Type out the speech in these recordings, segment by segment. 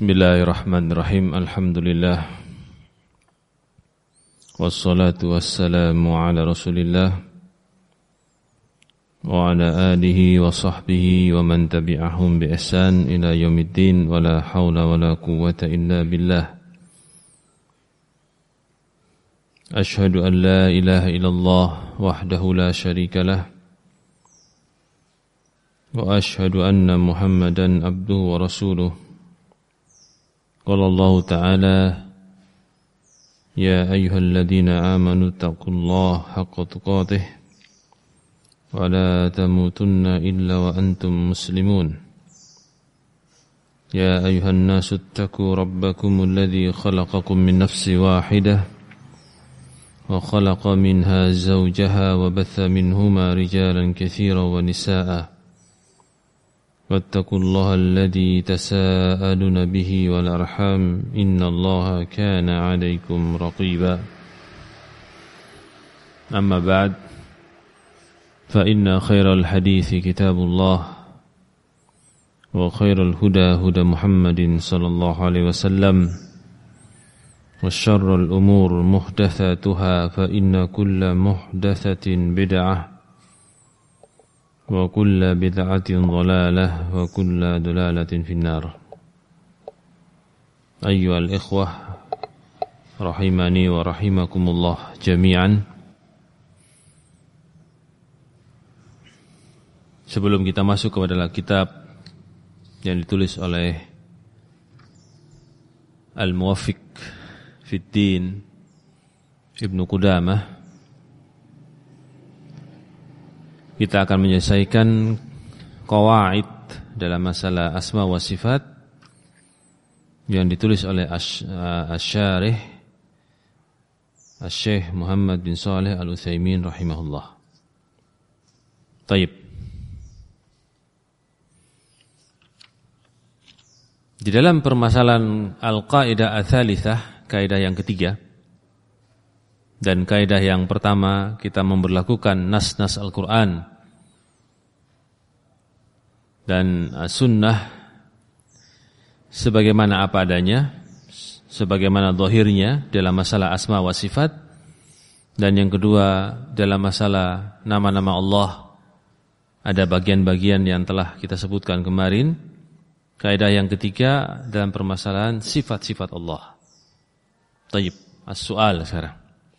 Bismillahirrahmanirrahim. Alhamdulillah. Wassalatu wassalamu ala Rasulillah wa ala alihi wa sahbihi wa man tabi'ahum bi ihsan ila yaumiddin wa la haula wa la quwwata illa billah. Ashhadu an la ilaha illallah wahdahu la syarika lah wa ashhadu anna Muhammadan abduhu wa rasuluh. Qala Allah Ta'ala ya ayyuhalladzina amanu taqullaha haqqa tuqatih wa la tamutunna illa wa antum muslimun. Ya ayyuhan nasu ittaqu rabbakumul ladzi khalaqakum min nafsin wahidah wa khalaqa minha zawjaha wa batha minhuma rijalan katsiran wa nisaa'a. واتقوا الله الذي تساءلون به والأرحام إن الله كان عليكم رقيبا أما بعد فإن خير الحديث كتاب الله وخير الهدى هدى محمد صلى الله عليه وسلم وشر الأمور محدثاتها فإن كل محدثة بدعة wa kullu bid'atin dhalalah wa kullu dhalalatin finnar. Ayyuhal ikhwah rahimani wa rahimakumullah jami'an. Sebelum kita masuk kepada kitab yang ditulis oleh Al-Muwaffiq Fiddin Ibnu Qudamah, kita akan menyelesaikan qawaid dalam masalah asma wa sifat yang ditulis oleh Asy-Syarih Asy-Syaikh Muhammad bin Shalih Al-Utsaimin rahimahullah. Taib. Di dalam permasalahan al-qaidah ats-tsalitsah, kaidah yang ketiga, dan kaidah yang pertama kita memberlakukan nas-nas Al-Qur'an dan sunnah sebagaimana apa adanya, sebagaimana zahirnya dalam masalah asma wa sifat. Dan yang kedua, dalam masalah nama-nama Allah ada bagian-bagian yang telah kita sebutkan kemarin. Kaidah yang ketiga dalam permasalahan sifat-sifat Allah. Taib, as-su'al sekarang.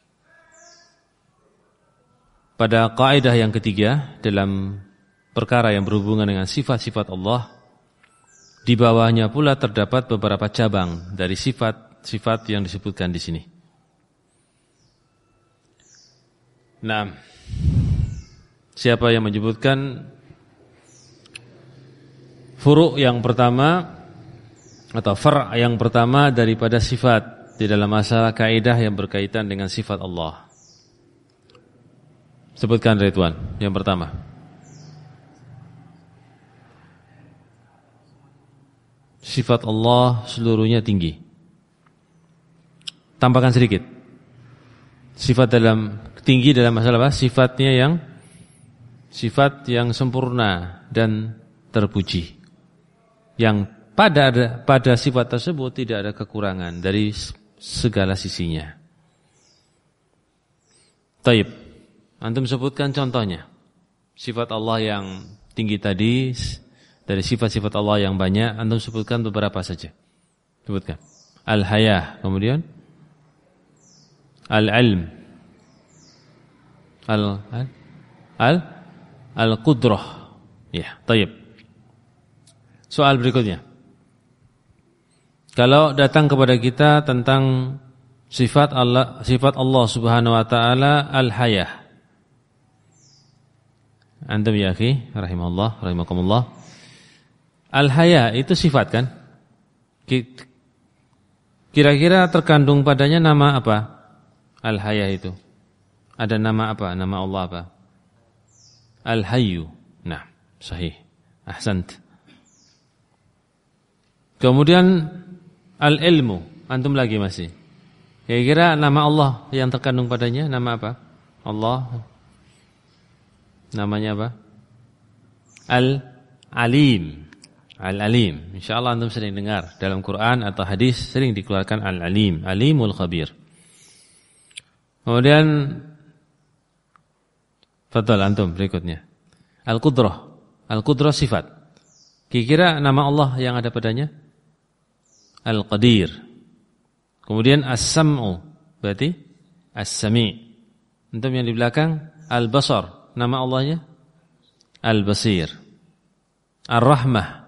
Pada kaidah yang ketiga dalam perkara yang berhubungan dengan sifat-sifat Allah, di bawahnya pula terdapat beberapa cabang dari sifat-sifat yang disebutkan di sini. Nah, siapa yang menyebutkan furu' yang pertama atau far' yang pertama daripada sifat di dalam masalah kaidah yang berkaitan dengan sifat Allah? Sebutkan Ridwan yang pertama. Sifat Allah seluruhnya tinggi. Tambahkan sedikit. Sifat tinggi dalam masalah apa? Sifat yang sempurna dan terpuji. Yang pada sifat tersebut tidak ada kekurangan dari segala sisinya. Taib. Antum sebutkan contohnya. Sifat Allah yang tinggi tadi, dari sifat-sifat Allah yang banyak, antum sebutkan beberapa saja. Sebutkan. Al-Hayah, kemudian Al-Ilm, Al-Qudrah. Ya, taib. Soal berikutnya. Kalau datang kepada kita tentang sifat Allah Subhanahu wa taala Al-Hayah. Antum ya akhi, rahimakumullah. Al-Haya itu sifat kan? Kira-kira terkandung padanya nama apa? Al-Haya itu. Ada nama apa? Nama Allah apa? Al-Hayyu. Nah, sahih. Ahsant. Kemudian Al-Ilmu. Antum lagi masih. Kira-kira nama Allah yang terkandung padanya nama apa? Allah. Namanya apa? Al-Alim. Al-Alim. Insyaallah antum sering dengar dalam Quran atau hadis sering dikeluarkan Al-Alim, Alimul Khabir. Kemudian fadhal antum berikutnya. Al-Qudrah. Al-Qudrah sifat. Kira-kira nama Allah yang ada padanya? Al-Qadir. Kemudian As-Sam'u, berarti As-Sami'. Antum yang di belakang Al-Basar, nama Allahnya Al-Basir. Ar-Rahmah.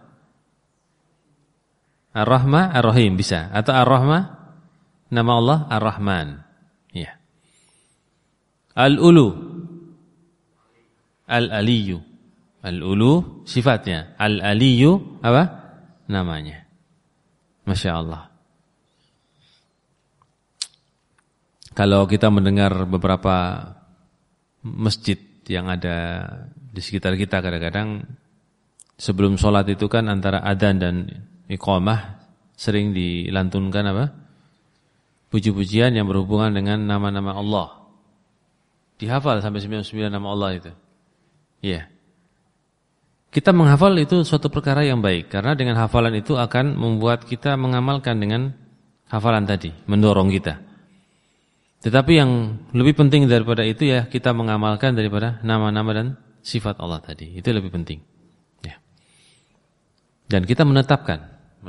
Ar-Rahmah, Ar-Rahim bisa. Atau Ar-Rahmah, nama Allah Ar-Rahman. Ya. Al-Ulu, Al-Aliyu. Al-Ulu sifatnya. Al-Aliyu apa? Namanya. Masya Allah. Kalau kita mendengar beberapa masjid yang ada di sekitar kita, kadang-kadang sebelum sholat itu kan antara adzan dan iqamah sering dilantunkan apa? Puji-pujian yang berhubungan dengan nama-nama Allah. Dihafal sampai 99 nama Allah itu. Iya. Kita menghafal itu suatu perkara yang baik, karena dengan hafalan itu akan membuat kita mengamalkan dengan hafalan tadi, mendorong kita. Tetapi yang lebih penting daripada itu ya kita mengamalkan daripada nama-nama dan sifat Allah tadi. Itu lebih penting. Ya. Dan kita menetapkan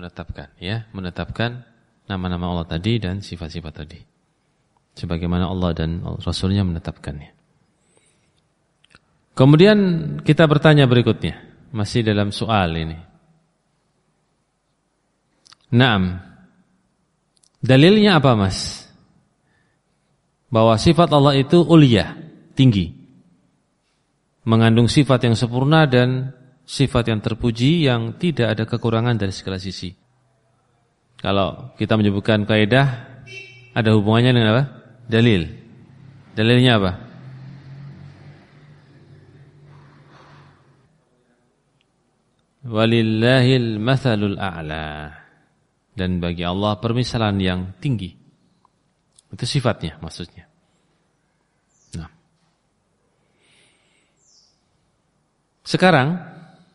nama-nama Allah tadi dan sifat-sifat tadi. Sebagaimana Allah dan Rasulnya menetapkannya. Kemudian kita bertanya berikutnya, masih dalam soal ini. Naam. Dalilnya apa, Mas? Bahwa sifat Allah itu uliyah, tinggi. Mengandung sifat yang sempurna dan sifat yang terpuji yang tidak ada kekurangan dari segala sisi. Kalau kita menyebutkan kaidah, ada hubungannya dengan apa? Dalil. Dalilnya apa? Walillahil mathalul a'la. Dan bagi Allah permisalan yang tinggi. Itu sifatnya maksudnya. Nah. Sekarang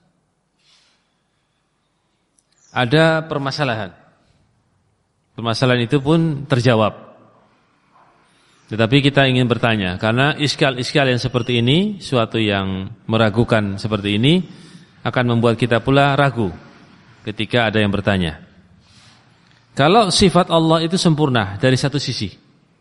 ada permasalahan. Permasalahan itu pun terjawab. Tetapi kita ingin bertanya, karena iskal-iskal yang seperti ini, suatu yang meragukan seperti ini akan membuat kita pula ragu ketika ada yang bertanya. Kalau sifat Allah itu sempurna dari satu sisi,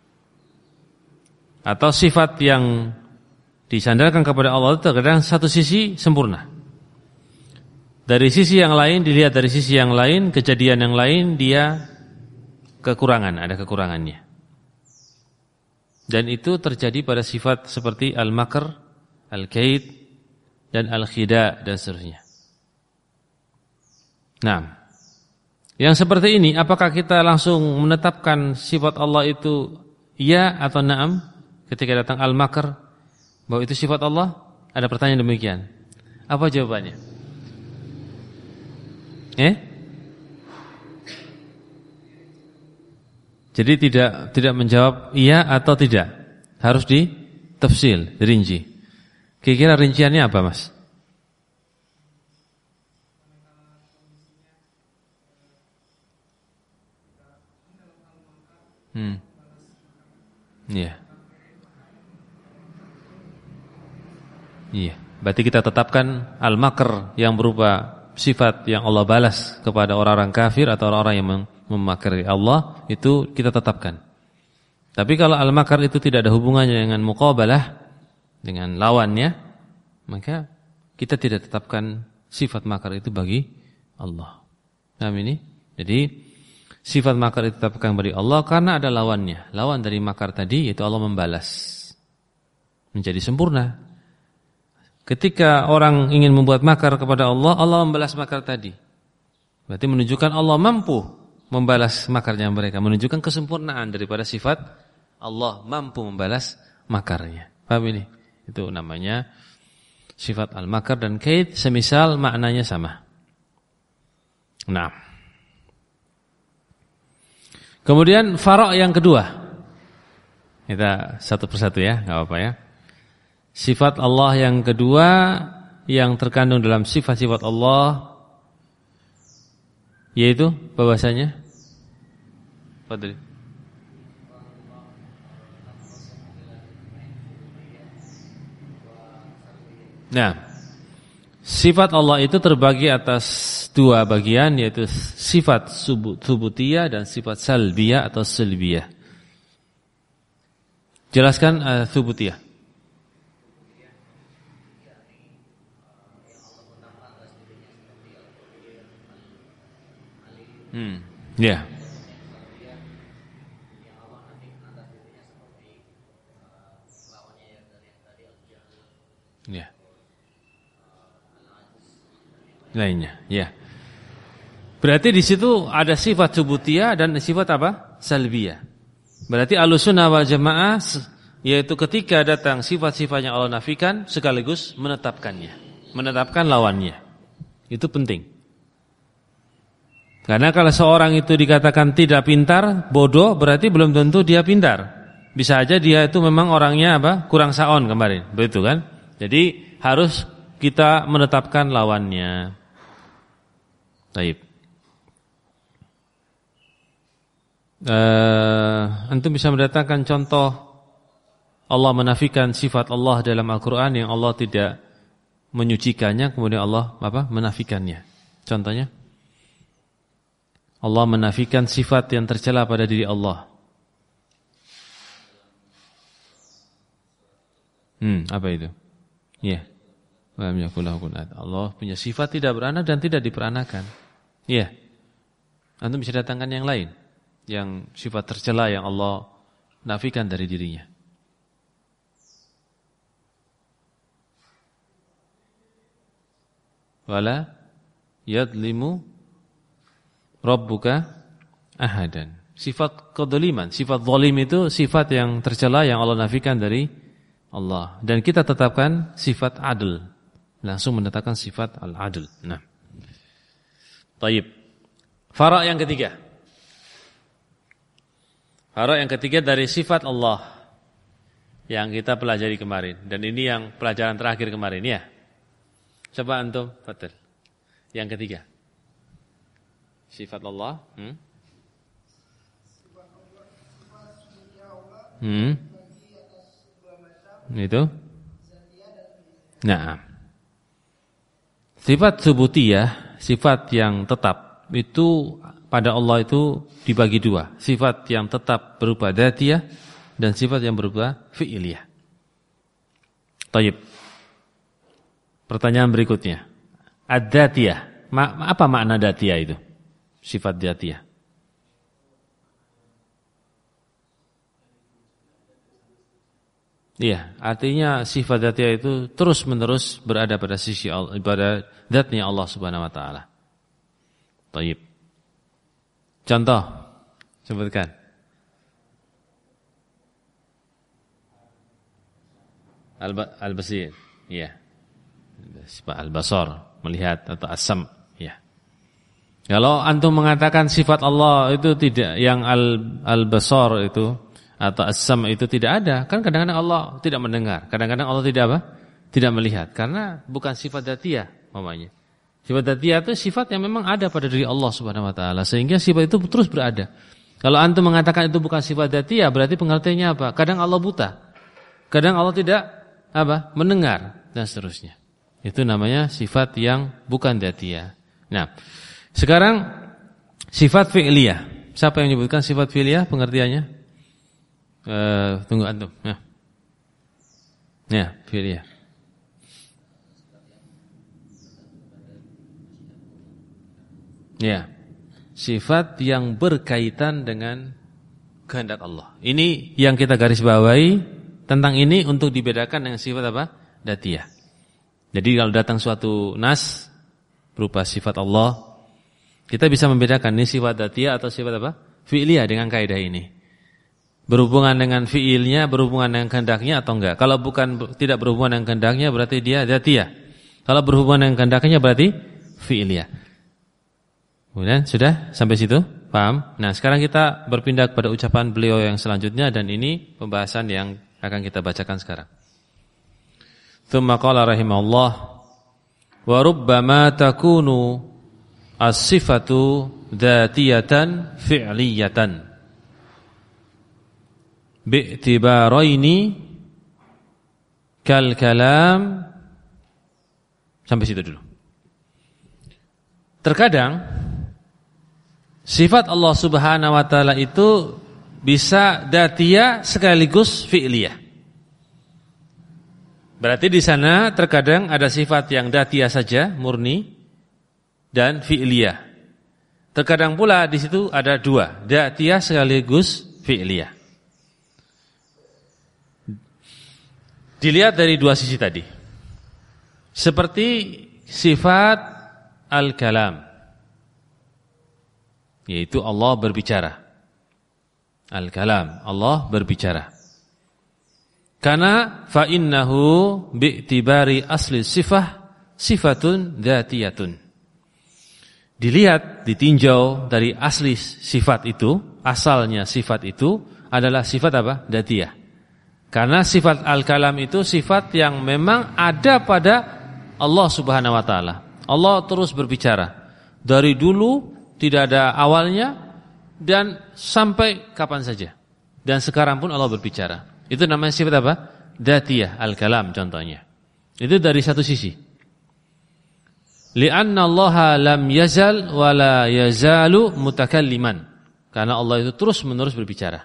atau sifat yang disandarkan kepada Allah itu terkadang satu sisi sempurna, dari sisi yang lain dilihat dari sisi yang lain, kejadian yang lain dia kekurangan, ada kekurangannya. Dan itu terjadi pada sifat seperti al-makr, al-kaid, dan al-khida dan seterusnya. Nah, yang seperti ini apakah kita langsung menetapkan sifat Allah itu ya atau na'am ketika datang al-makr bahwa itu sifat Allah? Ada pertanyaan demikian. Apa jawabannya? Jadi tidak menjawab iya atau tidak. Harus ditafsil, dirinci. Kira-kira rinciannya apa, Mas? Iya. Iya. Berarti kita tetapkan al-makr yang berupa sifat yang Allah balas kepada orang-orang kafir atau orang-orang yang memakari Allah, itu kita tetapkan. Tapi kalau al-makr itu tidak ada hubungannya dengan muqabalah, dengan lawannya, maka kita tidak tetapkan sifat makar itu bagi Allah. Paham ini? Jadi sifat makar itu ditetapkan bagi Allah karena ada lawannya. Lawan dari makar tadi yaitu Allah membalas menjadi sempurna. Ketika orang ingin membuat makar kepada Allah, Allah membalas makar tadi. Berarti menunjukkan Allah mampu membalas makarnya mereka, menunjukkan kesempurnaan daripada sifat Allah mampu membalas makarnya. Paham ini? Itu namanya sifat al-makar dan kaid, semisal maknanya sama. Nah, kemudian farok yang kedua, kita satu persatu ya, nggak apa-apa ya. Sifat Allah yang kedua yang terkandung dalam sifat-sifat Allah yaitu bahwasanya Fadli. Nah, sifat Allah itu terbagi atas dua bagian, yaitu sifat subutiyah dan sifat salbiyah atau salbiyah. Jelaskan subutiyah. Ya. Ya. Lainnya, ya. Berarti di situ ada sifat subutiyah dan sifat apa? Salbiyah. Berarti Ahlussunnah wal Jamaah yaitu ketika datang sifat-sifatnya Allah nafikan sekaligus menetapkannya, menetapkan lawannya. Itu penting. Karena kalau seorang itu dikatakan tidak pintar, bodoh, berarti belum tentu dia pintar. Bisa aja dia itu memang orangnya apa? Kurang saon kemarin, begitu kan? Jadi harus kita menetapkan lawannya. Baik. Antum bisa mendatangkan contoh Allah menafikan sifat Allah dalam Al-Quran yang Allah tidak menyucikannya, kemudian Allah menafikannya. Contohnya, Allah menafikan sifat yang tercela pada diri Allah. Apa itu? Ya. Allah punya sifat tidak beranak dan tidak diperanakan. Ya. Antum bisa datangkan yang lain, yang sifat tercela yang Allah nafikan dari dirinya. Wala yadlimu rabbuka ahadan. Sifat kedzaliman, sifat zalim itu sifat yang tercela yang Allah nafikan dari Allah. Dan kita tetapkan sifat adil. Langsung menetapkan sifat al-adil. Nah. Taib. Fara' yang ketiga. Fara' yang ketiga dari sifat Allah yang kita pelajari kemarin. Dan ini yang pelajaran terakhir kemarin ya. Coba antum, fadhil. Yang ketiga. Sifat Allah. Itu. Nah. Sifat subutiyah, sifat yang tetap itu pada Allah itu dibagi dua. Sifat yang tetap berupa dzatiyah dan sifat yang berupa fi'iliyah. Taib. Pertanyaan berikutnya. Ad-dzatiyah. Apa makna dzatiyah itu? Sifat dzatiyah. Iya, artinya sifat dzatiyah itu terus-menerus berada pada sisi Allah, pada dzatnya Allah Subhanahu wa taala. Baik. Contoh, sebutkan. Al-basir, iya. Sifat al-basar, melihat atau as-sam, ya. Kalau antum mengatakan sifat Allah itu tidak, yang al-basar itu atau as-sam itu tidak ada, kan kadang-kadang Allah tidak mendengar, kadang-kadang Allah tidak apa? Tidak melihat, karena bukan sifat dzatiyah namanya. Sifat dzatiyah itu sifat yang memang ada pada diri Allah Subhanahu wa taala, sehingga sifat itu terus berada. Kalau antum mengatakan itu bukan sifat dzatiyah, berarti pengertiannya apa? Kadang Allah buta. Kadang Allah tidak apa? Mendengar dan seterusnya. Itu namanya sifat yang bukan dzatiyah. Nah, sekarang sifat fi'liyah. Siapa yang menyebutkan sifat fi'liyah pengertiannya? Tunggu antum. Ya, fi'liyah. Ya. Sifat yang berkaitan dengan kehendak Allah. Ini yang kita garis bawahi tentang ini untuk dibedakan dengan sifat apa? Dzatiyah. Jadi kalau datang suatu nas berupa sifat Allah, kita bisa membedakan ini sifat dzatiyah atau sifat apa? Fi'liyah dengan kaidah ini. Berhubungan dengan fiilnya, berhubungan dengan kehendaknya atau enggak. Kalau bukan, tidak berhubungan dengan kehendaknya berarti dia dzatiyah. Kalau berhubungan dengan kehendaknya berarti fiiliyah. Kemudian sudah sampai situ? Paham? Nah, sekarang kita berpindah kepada ucapan beliau yang selanjutnya, dan ini pembahasan yang akan kita bacakan sekarang. Tsumma qala rahimahullah wa rubbama takunu as-sifatu dzatiyatan fi'liyatan bi'tibaraini kal kalam. Sampai situ dulu. Terkadang sifat Allah Subhanahu wa taala itu bisa dzatiyah sekaligus fi'liyah. Berarti di sana terkadang ada sifat yang dzatiyah saja, murni, dan fi'liyah. Terkadang pula di situ ada dua, dzatiyah sekaligus fi'liyah. Dilihat dari dua sisi tadi. Seperti sifat al-kalam, yaitu Allah berbicara. Al-kalam, Allah berbicara. Karena fa innahu bi'tibari asli sifatun dzatiyatun. Dilihat, ditinjau dari asli sifat itu, asalnya sifat itu adalah sifat apa? Dzatiyah. Karena sifat al-kalam itu sifat yang memang ada pada Allah Subhanahu wa taala. Allah terus berbicara. Dari dulu tidak ada awalnya dan sampai kapan saja. Dan sekarang pun Allah berbicara. Itu namanya sifat apa? Dzatiyah, al-kalam contohnya. Itu dari satu sisi. Li'anna Allah lam yazal wa la yazalu mutakalliman. Karena Allah itu terus-menerus berbicara.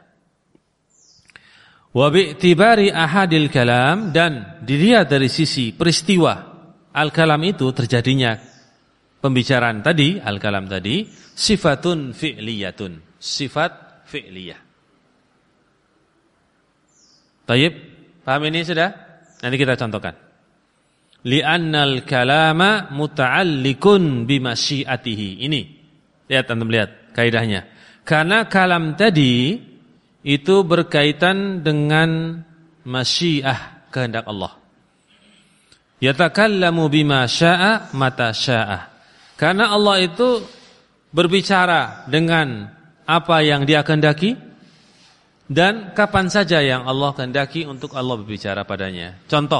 Wa bi'tibari ahadil kalam, dan dilihat dari sisi peristiwa al-kalam itu terjadinya pembicaraan tadi, al-kalam tadi, sifatun fi'liyatun, sifat fi'liyah. Baik, paham ini sudah? Nanti kita contohkan. Li'annal kalama muta'alliqun bimasyiatihi. Ini, lihat antum lihat kaidahnya. Karena kalam tadi itu berkaitan dengan masyiah, kehendak Allah. Yatakallamu bima syaa mata syaa. Karena Allah itu berbicara dengan apa yang Dia kehendaki dan kapan saja yang Allah kehendaki untuk Allah berbicara padanya. Contoh.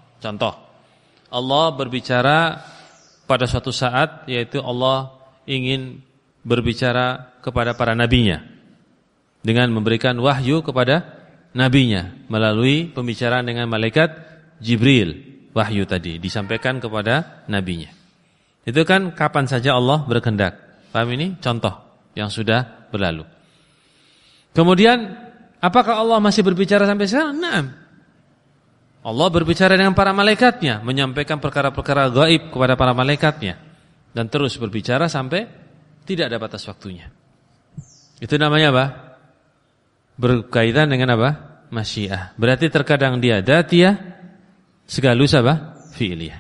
Allah berbicara pada suatu saat, yaitu Allah ingin berbicara kepada para nabinya dengan memberikan wahyu kepada nabinya melalui pembicaraan dengan malaikat Jibril. Wahyu tadi disampaikan kepada nabinya. Itu kan kapan saja Allah berkehendak. Paham ini? Contoh yang sudah berlalu. Kemudian, apakah Allah masih berbicara sampai sekarang? Naam. Allah berbicara dengan para malaikatnya, menyampaikan perkara-perkara gaib kepada para malaikatnya, dan terus berbicara sampai tidak ada batas waktunya. Itu namanya apa? Berkaitan dengan apa? Masyiah. Berarti terkadang dia dzatiyah, sekaligus apa? Fi'liyah.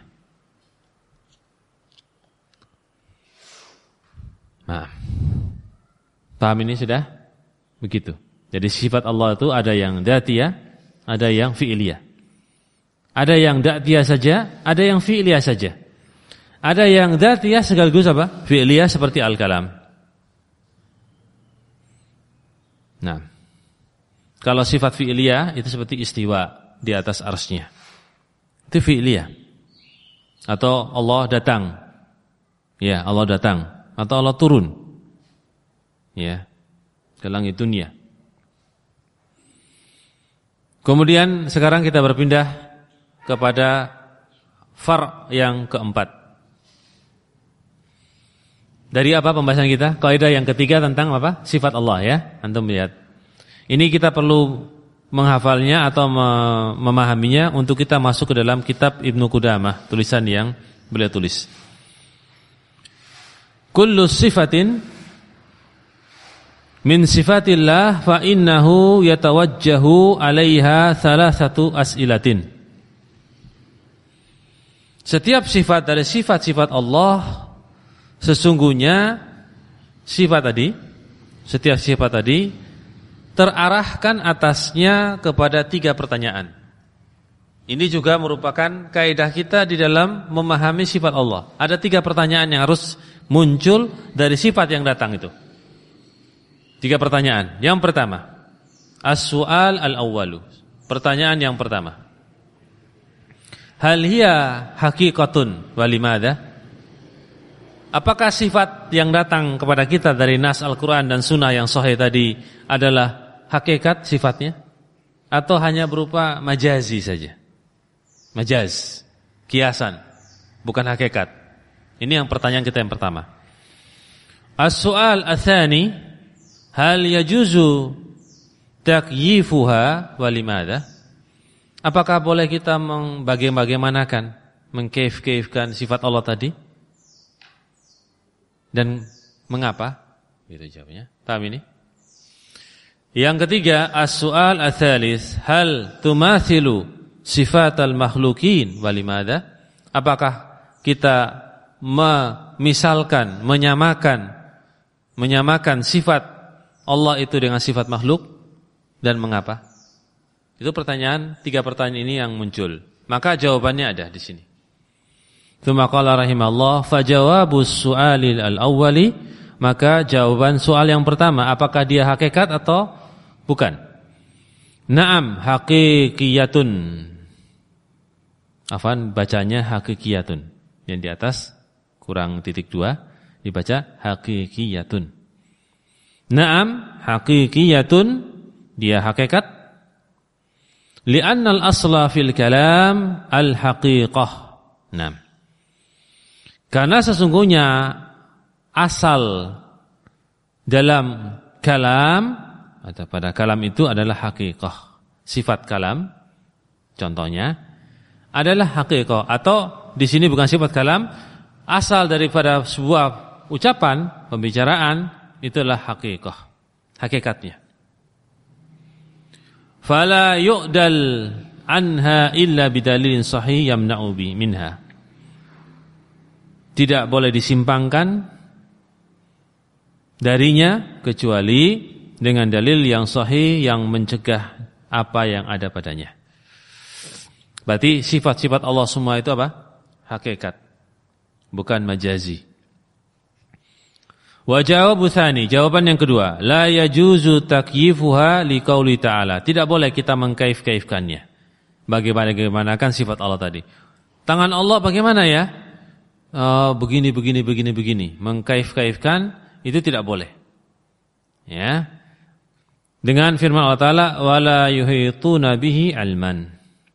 Nah, paham ini sudah? Begitu. Jadi sifat Allah itu ada yang dzatiyah, ada yang fi'liyah. Ada yang dzatiyah saja, ada yang fi'liyah saja. Ada yang dzatiyah sekaligus apa? Fi'liyah seperti al-kalam. Nah, kalau sifat fi'liyah itu seperti istiwa di atas arsy-Nya. Itu fi'liyah. Atau Allah datang. Ya, Allah datang. Atau Allah turun. Ya, ke langit dunia. Kemudian sekarang kita berpindah kepada far' yang keempat. Dari apa pembahasan kita? Kaidah yang ketiga tentang apa? Sifat Allah ya. Antum lihat. Ini kita perlu menghafalnya atau memahaminya untuk kita masuk ke dalam kitab Ibnu Qudamah, tulisan yang beliau tulis. Kullu sifatin min sifatillah fa innahu yatawajjahu 'alaiha thalathatu as'ilatin. Setiap sifat dari sifat-sifat Allah, sesungguhnya setiap sifat tadi terarahkan atasnya kepada 3 pertanyaan. Ini juga merupakan kaidah kita di dalam memahami sifat Allah. Ada 3 pertanyaan yang harus muncul dari sifat yang datang itu. 3 pertanyaan. Yang pertama, as-su'al al-awwalu. Pertanyaan yang pertama. Hal hiya haqiqatun wa limadha? Apakah sifat yang datang kepada kita dari nas Al-Quran dan Sunnah yang sahih tadi adalah hakikat sifatnya? Atau hanya berupa majazi saja? Majaz, kiasan, bukan hakikat. Ini yang pertanyaan kita yang pertama. As-su'al ats-tsani, hal yajuzu takyifuha wa limadha? Apakah boleh kita membagaimanakan, mengkaif-kaifkan sifat Allah tadi? Dan mengapa? Gitu jawabnya. Paham ini? Yang ketiga, as-su'al ats-tsalits, hal tumathilu sifatal makhluqin wa limadha? Apakah kita memisalkan, menyamakan sifat Allah itu dengan sifat makhluk, dan mengapa? Itu pertanyaan, 3 pertanyaan ini yang muncul. Maka jawabannya ada di sini. Tsumma qala rahimallah, fajawabus su'alil al-awwali, maka jawaban soal yang pertama, apakah dia hakikat atau bukan? Naam haqiqiyatun. Afan, bacanya haqiqiyatun. Yang di atas kurang titik 2 dibaca haqiqiyatun. Naam haqiqiyatun, dia hakikat. Li'anna al-asla fil kalam al-haqiqah. Naam. Karena sesungguhnya asal dalam kalam atau pada kalam itu adalah haqiqah. Sifat kalam contohnya adalah haqiqah, atau di sini bukan sifat kalam, asal daripada sebuah ucapan, pembicaraan itulah haqiqah, hakikatnya. Fala yu'dal anha illa bidalilin sahih yamna'u bi minha. Tidak boleh disimpangkan darinya kecuali dengan dalil yang sahih yang mencegah apa yang ada padanya. Berarti sifat-sifat Allah semua itu apa? Hakikat, bukan majazi. Wa jawabu tsani, jawaban yang kedua, la yajuzu takyifuha liqauli ta'ala. Tidak boleh kita mengkaif-kaifkannya. Bagaimanakan sifat Allah tadi? Tangan Allah bagaimana ya? Begini. Mengkaif-kaifkan itu tidak boleh. Ya. Dengan firman Allah Ta'ala, wala yuhituna bihi ilman.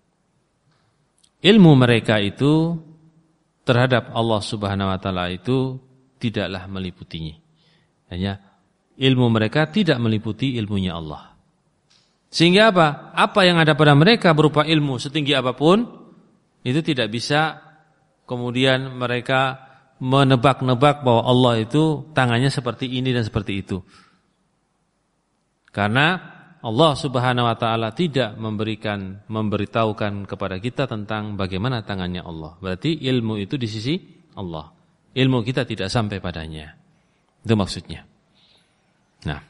Ilmu mereka itu terhadap Allah Subhanahu wa taala itu tidaklah meliputinya. Hanya ilmu mereka tidak meliputi ilmunya Allah. Sehingga apa? Apa yang ada pada mereka berupa ilmu setinggi apapun itu tidak bisa kemudian mereka menebak-nebak bahwa Allah itu tangannya seperti ini dan seperti itu. Karena Allah Subhanahu wa taala tidak memberitahukan kepada kita tentang bagaimana tangannya Allah. Berarti ilmu itu di sisi Allah. Ilmu kita tidak sampai padanya. Itu maksudnya. Nah,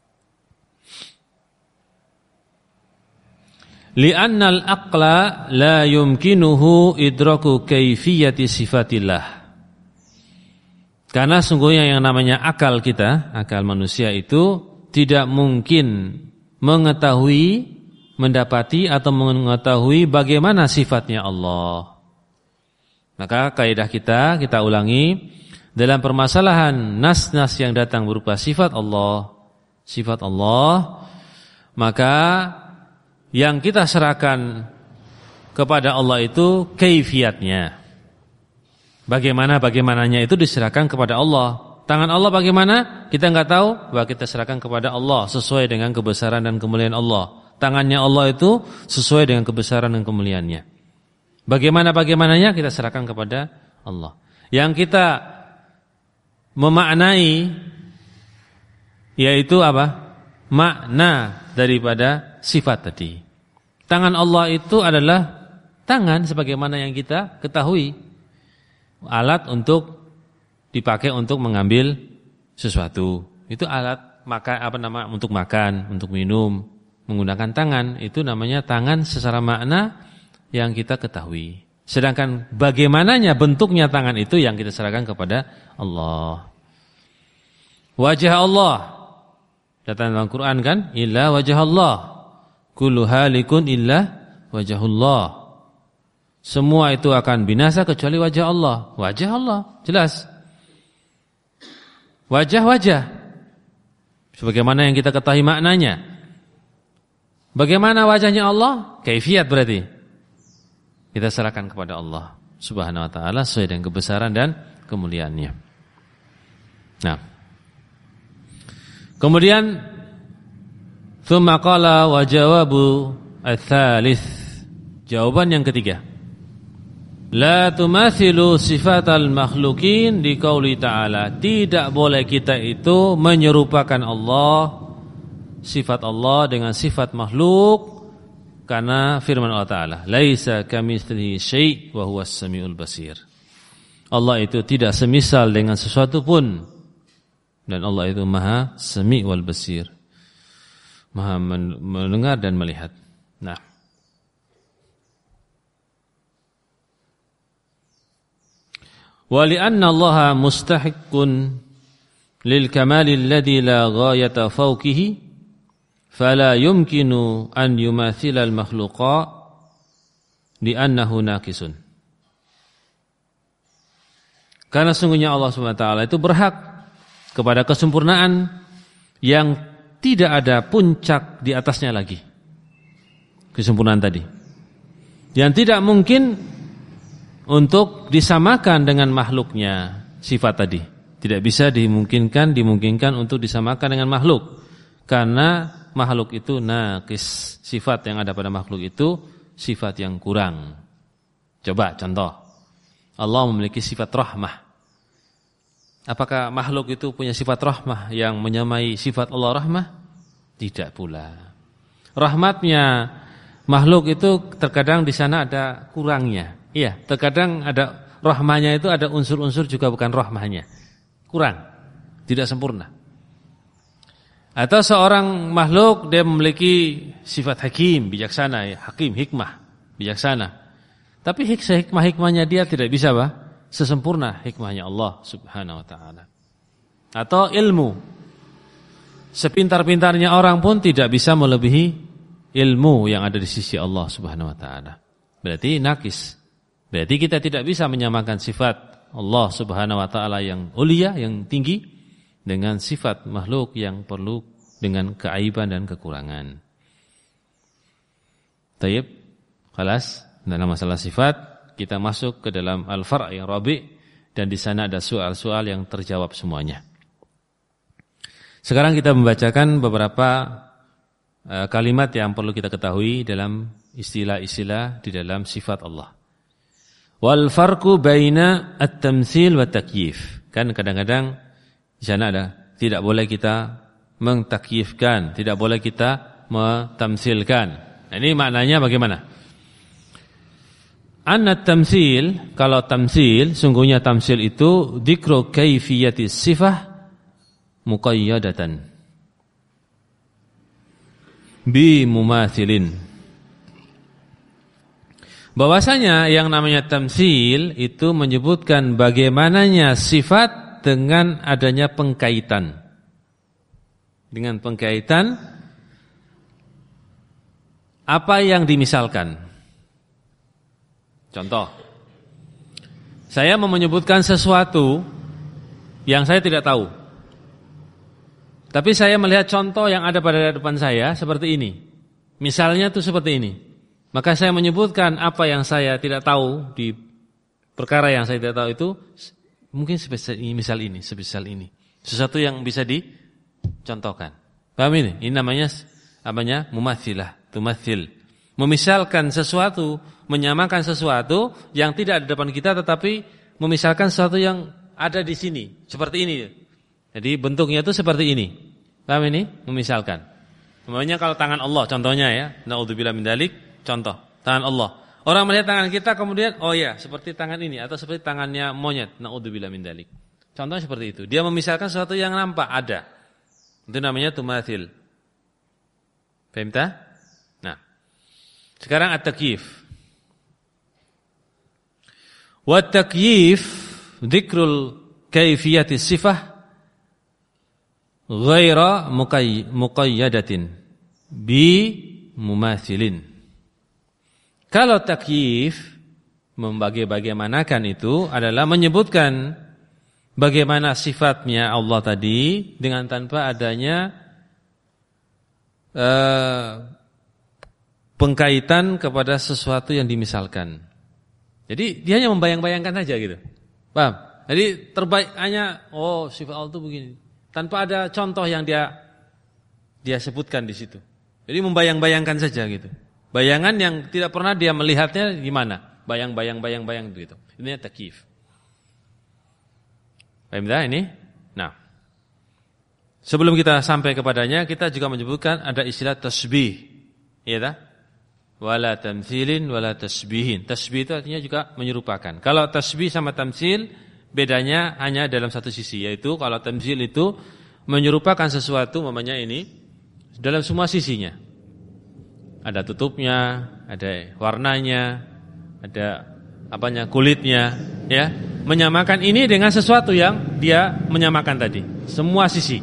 li'annal aqla la yumkinuhu idraku kaifiyati sifatillah. Karena sungguhnya yang namanya akal kita, akal manusia itu tidak mungkin mengetahui, mendapati atau mengetahui bagaimana sifatnya Allah. Maka kaidah kita ulangi, dalam permasalahan nas-nas yang datang berupa sifat Allah, maka yang kita serahkan kepada Allah itu kaifiatnya. Bagaimananya itu diserahkan kepada Allah. Tangan Allah bagaimana? Kita enggak tahu, bahwa kita serahkan kepada Allah sesuai dengan kebesaran dan kemuliaan Allah. Tangannya Allah itu sesuai dengan kebesaran dan kemuliaannya. Bagaimananya kita serahkan kepada Allah. Yang kita memaknai yaitu apa? Makna daripada sifat tadi. Tangan Allah itu adalah tangan sebagaimana yang kita ketahui. Alat untuk dipakai untuk mengambil sesuatu. Itu alat untuk makan, untuk minum, menggunakan tangan. Itu namanya tangan secara makna yang kita ketahui. Sedangkan bagaimananya bentuknya tangan itu yang kita serahkan kepada Allah. Wajah Allah datang dalam Quran kan, illa wajah Allah, kullu halikun illa wajahullah. Semua itu akan binasa kecuali wajah Allah. Wajah Allah jelas. wajah-wajah sebagaimana yang kita ketahui maknanya. Bagaimana wajahnya Allah? Kaifiyat berarti kita serahkan kepada Allah Subhanahu wa taala sesuai dengan kebesaran dan kemuliaannya. Nah, kemudian tsumma qala wa jawabu ats-tsalits, jawaban yang ketiga, la tumathilu sifatal makhluqin di qauli ta'ala, tidak boleh kita itu menyerupakan Allah, sifat Allah dengan sifat makhluk, karena firman Allah Ta'ala, laisa kamitslihi syai' wa huwas samiul basir. Allah itu tidak semisal dengan sesuatu pun, dan Allah itu maha sami' wal basir, maha mendengar dan melihat. Nah, wa li'anna Allah mustahiqqun lil kamali alladhi la ghayata fawqihi fala yumkinu an yumathila al makhluqa li'annahu naqisun. Karena sungguhnya Allah Subhanahu wa taala itu berhak kepada kesempurnaan yang tidak ada puncak di atasnya lagi. Kesempurnaan tadi yang tidak mungkin untuk disamakan dengan makhluknya, sifat tadi tidak bisa dimungkinkan untuk disamakan dengan makhluk, karena makhluk itu naqis, sifat yang ada pada makhluk itu sifat yang kurang. Coba contoh, Allah memiliki sifat rahmah. Apakah makhluk itu punya sifat rahmah yang menyamai sifat Allah rahmah? Tidak pula. Rahmatnya makhluk itu terkadang di sana ada kurangnya. Iya, terkadang ada rahmahnya itu ada unsur-unsur juga bukan rahmahnya. Kurang, tidak sempurna. Atau seorang makhluk dia memiliki sifat hakim, bijaksana, ya, hakim, hikmah, bijaksana. Tapi hikmah-hikmahnya dia tidak bisa sesempurna hikmahnya Allah Subhanahu wa taala. Atau ilmu, sepintar-pintarnya orang pun tidak bisa melebihi ilmu yang ada di sisi Allah Subhanahu wa taala. Berarti naqis. Berarti kita tidak bisa menyamakan sifat Allah Subhanahu wa taala yang ulia, yang tinggi, dengan sifat makhluk yang perlu dengan keaiban dan kekurangan. Tayyib, khalas, dalam masalah sifat kita masuk ke dalam al-far' yang rabi', dan di sana ada soal-soal yang terjawab semuanya. Sekarang kita membacakan beberapa kalimat yang perlu kita ketahui dalam istilah-istilah di dalam sifat Allah. Wal farqu baina at-tamtsil wa takyif. Kan kadang-kadang di sana ada tidak boleh kita mentakyifkan, tidak boleh kita mentamsilkan. Nah, ini maknanya bagaimana? Anna tamsil, kalau tamsil, sungguhnya tamsil itu dzikru kaifiyati sifah muqayyadatan bi mumathilin. Bahwasanya yang namanya tamsil itu menyebutkan bagaimananya sifat dengan adanya pengkaitan. Dengan pengkaitan apa yang dimisalkan. Contoh, saya mau menyebutkan sesuatu yang saya tidak tahu, tapi saya melihat contoh yang ada pada depan saya seperti ini. Misalnya itu seperti ini. Maka saya menyebutkan apa yang saya tidak tahu di perkara yang saya tidak tahu itu mungkin misal ini, sebesar ini. Sesuatu yang bisa dicontohkan. Paham ini? Ini namanya mumathilah, tumathil. Memisalkan sesuatu, menyamakan sesuatu yang tidak ada di depan kita, tetapi memisalkan sesuatu yang ada di sini, seperti ini. Jadi bentuknya itu seperti ini. Paham ini? Memisalkan. Namanya kalau tangan Allah, contohnya ya, naudzubillah min dzalik. Contoh, tangan Allah. Orang melihat tangan kita kemudian, oh ya, seperti tangan ini atau seperti tangannya monyet. Naudzubillah min dzalik. Contohnya seperti itu. Dia memisahkan sesuatu yang nampak ada. Itu namanya tumathil. Paham tak? Nah, sekarang at-takyif. Wa at-takyif dzikrul kaifiyati sifah ghaira muqayyadatin bi mumathilin. Kalau takyif membagi-bagaimanakan itu adalah menyebutkan bagaimana sifatnya Allah tadi dengan tanpa adanya pengkaitan kepada sesuatu yang dimisalkan. Jadi dia hanya membayang-bayangkan saja gitu. Paham? Jadi terbaik hanya sifat Allah itu begini, tanpa ada contoh yang dia sebutkan di situ. Jadi membayang-bayangkan saja gitu. Bayangan yang tidak pernah dia melihatnya gimana? Bayang-bayang gitu. Ini takyif. Paham dah ini? Nah, sebelum kita sampai kepadanya, kita juga menyebutkan ada istilah tasbih. Iya tak? Wala tamtsilin wala tasbihin. Tasbih itu artinya juga menyerupakan. Kalau tasbih sama tamtsil bedanya hanya dalam satu sisi, yaitu kalau tamtsil itu menyerupakan sesuatu namanya ini dalam semua sisinya. Ada tutupnya, ada warnanya, ada kulitnya, ya. Menyamakan ini dengan sesuatu yang dia menyamakan tadi, semua sisi.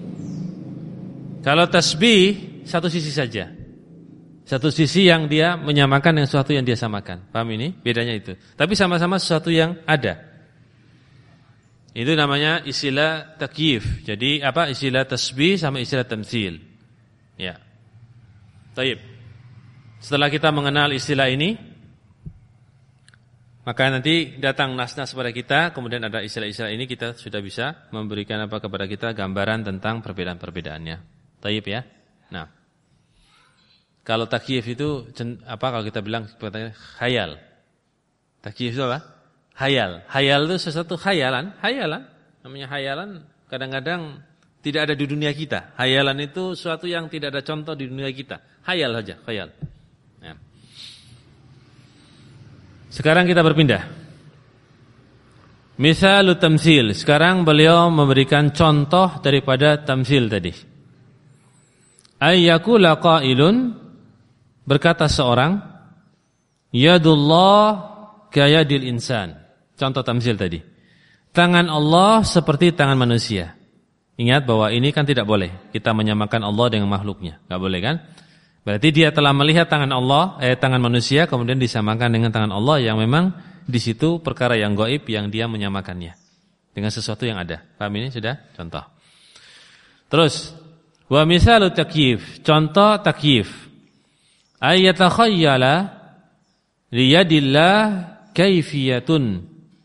Kalau tasbih satu sisi saja. Satu sisi yang dia menyamakan dengan sesuatu yang dia samakan. Paham ini? Bedanya itu. Tapi sama-sama sesuatu yang ada. Itu namanya istilah takyif. Jadi istilah tasbih sama istilah tamtsil. Ya. Baik. Setelah kita mengenal istilah ini, maka nanti datang nas-nas kepada kita, kemudian ada istilah-istilah ini kita sudah bisa memberikan kepada kita gambaran tentang perbedaan-perbedaannya. Baik ya. Nah, kalau takyif itu kalau kita bilang khayal. Takyif itu apa? Hayal. Hayal itu sesuatu khayalan. Namanya hayalan kadang-kadang tidak ada di dunia kita. Hayalan itu sesuatu yang tidak ada contoh di dunia kita. Hayal saja, khayal. Nah. Sekarang kita berpindah. Misalu tamtsil. Sekarang beliau memberikan contoh daripada tamtsil tadi. Ayyakula qailun, berkata seorang, yadullah kayadil insan. Contoh tamtsil tadi. Tangan Allah seperti tangan manusia. Ingat bahwa ini kan tidak boleh kita menyamakan Allah dengan makhluknya. Enggak boleh kan? Berarti dia telah melihat tangan Allah, tangan manusia kemudian disamakan dengan tangan Allah yang memang di situ perkara yang gaib yang dia menyamakannya dengan sesuatu yang ada. Paham ini sudah? Contoh. Terus, wa misalu takyif, contoh takyif. Ayatakhayyala liyadillah kaifiyatun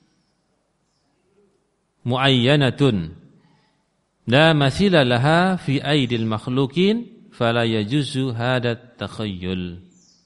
muayyanatun la mathila laha fi aidil makhlukin fala yajuzu hadat takhayyul.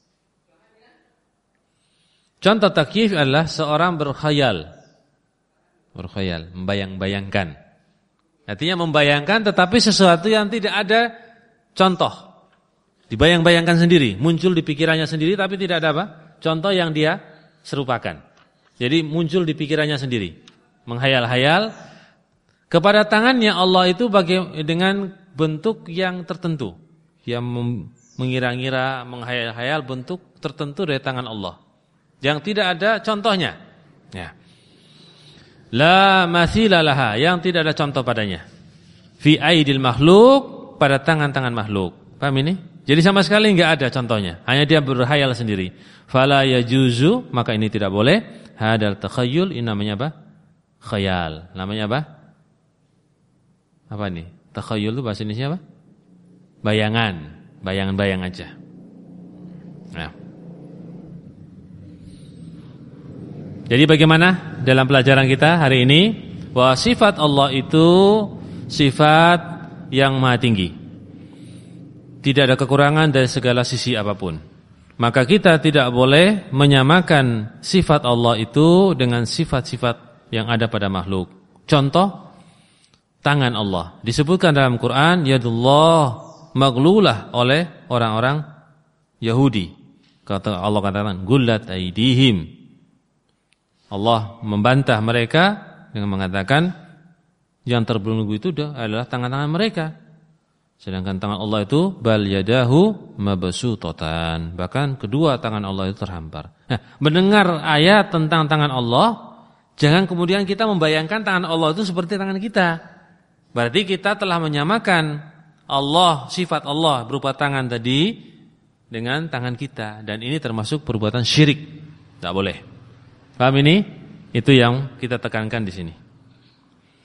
Contoh takyif adalah seorang berkhayal, membayang-bayangkan. Artinya membayangkan tetapi sesuatu yang tidak ada contoh. Dibayang-bayangkan sendiri, muncul di pikirannya sendiri tapi tidak ada contoh yang dia serupakan. Jadi muncul di pikirannya sendiri. Menghayal-hayal kepada tangannya Allah itu dengan bentuk yang tertentu. Dia mengira-ngira, menghayal-hayal bentuk tertentu dari tangan Allah yang tidak ada contohnya. Ya. La mathila laha, yang tidak ada contoh padanya. Fi aidil makhluk, pada tangan-tangan makhluk. Paham ini? Jadi sama sekali enggak ada contohnya. Hanya dia berhayal sendiri. Fala yajuzu, maka ini tidak boleh. Hadal takhayyul, ini namanya apa? Khayal. Namanya apa? Apa ini? Takhayyul itu bahasa Indonesia apa? Bayangan, bayang-bayang aja. Nah. Jadi bagaimana dalam pelajaran kita hari ini? Bahwa sifat Allah itu sifat yang maha tinggi. Tidak ada kekurangan dari segala sisi apapun. Maka kita tidak boleh menyamakan sifat Allah itu dengan sifat-sifat yang ada pada makhluk. Contoh, tangan Allah. Disebutkan dalam Quran, yadullah maglulah oleh orang-orang Yahudi. Kata Allah katakan, gullat aidihim. Allah membantah mereka dengan mengatakan yang terbelenggu itu adalah tangan-tangan mereka. Sedangkan tangan Allah itu bal yadahu mabsutatan. Bahkan kedua tangan Allah itu terhampar. Nah, mendengar ayat tentang tangan Allah, jangan kemudian kita membayangkan tangan Allah itu seperti tangan kita. Berarti kita telah menyamakan Allah, sifat Allah berupa tangan tadi dengan tangan kita, dan ini termasuk perbuatan syirik. Tidak boleh. Paham ini? Itu yang kita tekankan di sini.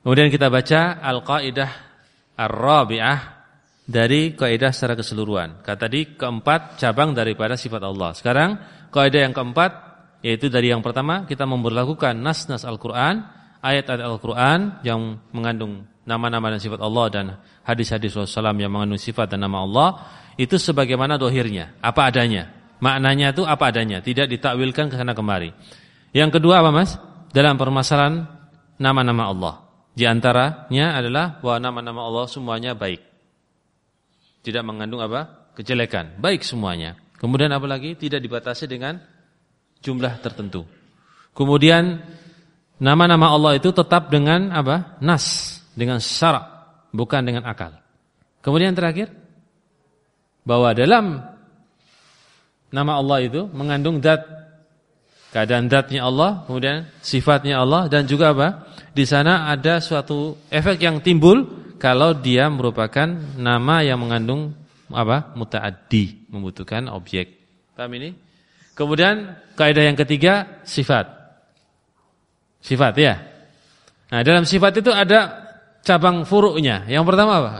Kemudian kita baca al-qaidah ar-rabi'ah dari kaidah secara keseluruhan. Kata tadi keempat cabang daripada sifat Allah. Sekarang kaidah yang keempat, yaitu dari yang pertama kita memberlakukan nas-nas Al-Qur'an, ayat-ayat Al-Qur'an yang mengandung nama-nama dan sifat Allah dan hadis-hadis Rasulullah yang mengandung sifat dan nama Allah itu sebagaimana dohirnya, apa adanya. Maknanya itu apa adanya, tidak ditakwilkan ke sana kemari. Yang kedua apa Mas? Dalam permasalahan nama-nama Allah. Di antaranya adalah bahwa nama-nama Allah semuanya baik. Tidak mengandung apa? Kejelekan. Baik semuanya. Kemudian apa lagi? Tidak dibatasi dengan jumlah tertentu. Kemudian nama-nama Allah itu tetap dengan apa? Nas, dengan syarak, bukan dengan akal. Kemudian terakhir, bahwa dalam nama Allah itu mengandung zat, keadaan zatnya Allah, kemudian sifatnya Allah, dan juga apa? Di sana ada suatu efek yang timbul kalau dia merupakan nama yang mengandung apa? Muta'addi, membutuhkan objek. Paham ini? Kemudian kaidah yang ketiga sifat. Sifat ya. Nah, dalam sifat itu ada cabang furuknya. Yang pertama apa?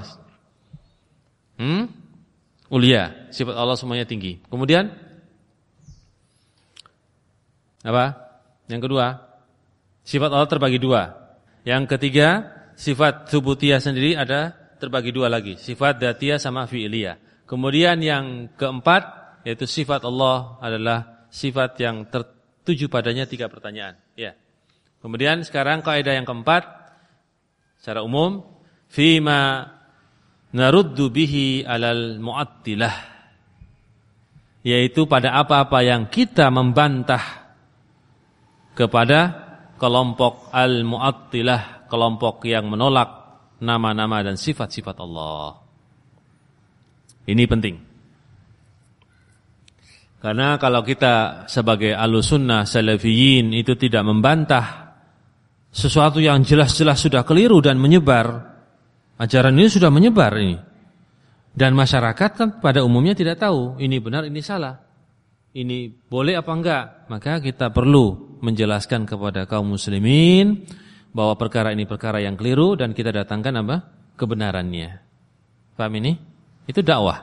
Ulia, sifat Allah semuanya tinggi. Kemudian apa? Yang kedua, sifat Allah terbagi dua. Yang ketiga, sifat tsubutiyah sendiri ada terbagi dua lagi, sifat dzatiyah sama fi'liyah. Kemudian yang keempat, yaitu sifat Allah adalah sifat yang tertuju padanya 3 pertanyaan. Ya. Kemudian sekarang kaidah yang keempat secara umum, fima naruddu bihi alal mu'attilah, yaitu pada apa-apa yang kita membantah kepada kelompok al-mu'attilah, kelompok yang menolak nama-nama dan sifat-sifat Allah. Ini penting. Karena kalau kita sebagai ahlussunnah salafiyin itu tidak membantah sesuatu yang jelas-jelas sudah keliru dan menyebar, ajaran ini sudah menyebar ini. Dan masyarakat kan pada umumnya tidak tahu ini benar, ini salah. Ini boleh apa enggak? Maka kita perlu menjelaskan kepada kaum muslimin bahwa perkara ini perkara yang keliru dan kita datangkan apa? Kebenarannya. Paham ini? Itu dakwah.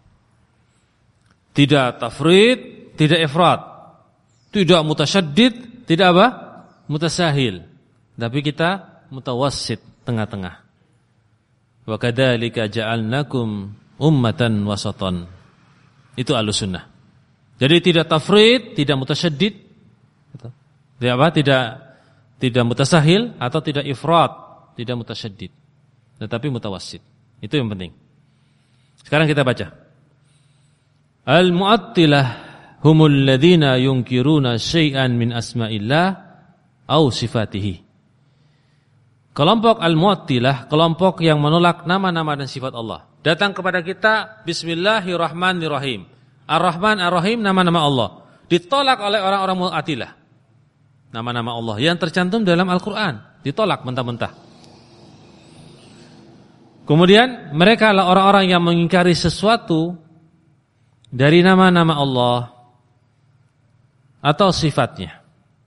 Tidak tafrid, tidak ifrat, tidak mutasyaddid, tidak apa? Mutasahil. Tapi kita mutawassit, tengah-tengah. Wa kadzalika ja'alnakum ummatan wasatan. Itu ahlussunnah. Jadi tidak tafrid, tidak mutasyaddid, tidak apa? Tidak mutasahil atau tidak ifrat, tidak mutasyaddid. Tetapi mutawassit. Itu yang penting. Sekarang kita baca. Al-mu'attilah humul ladzina yunkiruna syai'an min asma'illah au sifatihi. Kelompok al-mu'attilah, kelompok yang menolak nama-nama dan sifat Allah. Datang kepada kita bismillahirrahmanirrahim. Ar-Rahman, Ar-Rahim, nama-nama Allah. Ditolak oleh orang-orang mu'attilah. Nama-nama Allah yang tercantum dalam Al-Qur'an ditolak mentah-mentah. Kemudian mereka adalah orang-orang yang mengingkari sesuatu dari nama-nama Allah atau sifatnya.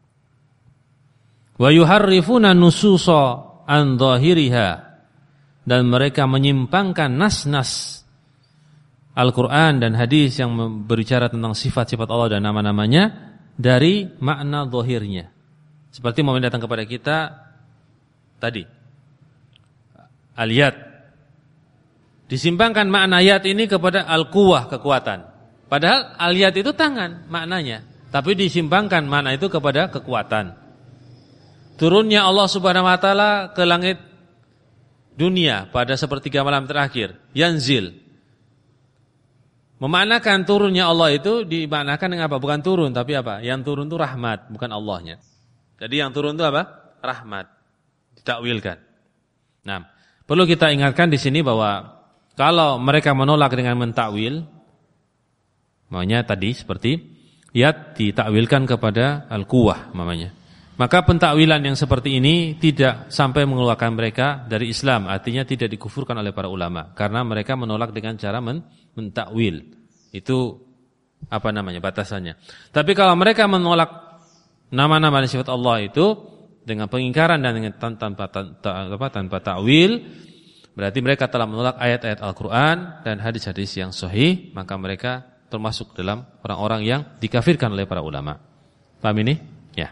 Wa yuharrifuna nususa an dhahiriha, dan mereka menyimpangkan nas-nas Al-Quran dan hadis yang berbicara tentang sifat-sifat Allah dan nama-namanya dari makna zahirnya. Seperti mau datang kepada kita tadi al-yad, disimpangkan makna yad ini kepada al-quwah, kekuatan. Padahal al-yad itu tangan maknanya, tapi disimpangkan makna itu kepada kekuatan. Turunnya Allah Subhanahu wa taala ke langit dunia pada sepertiga malam terakhir, yanzil. Memaknakan turunnya Allah itu dimaknakan dengan apa? Bukan turun, tapi apa? Yang turun itu rahmat, bukan Allahnya. Jadi yang turun itu apa? Rahmat. Ditakwilkan. Nah, perlu kita ingatkan di sini bahwa kalau mereka menolak dengan mentakwil, maknanya tadi seperti yad ditakwilkan kepada al-quwah namanya. Maka pentakwilan yang seperti ini tidak sampai mengeluarkan mereka dari Islam, artinya tidak dikufurkan oleh para ulama karena mereka menolak dengan cara mentakwil. Itu apa namanya batasannya. Tapi kalau mereka menolak nama-nama dan sifat Allah itu dengan pengingkaran dan dengan tanpa ta'wil, berarti mereka telah menolak ayat-ayat Al-Qur'an dan hadis-hadis yang sahih, maka mereka termasuk dalam orang-orang yang dikafirkan oleh para ulama. Paham ini? Ya.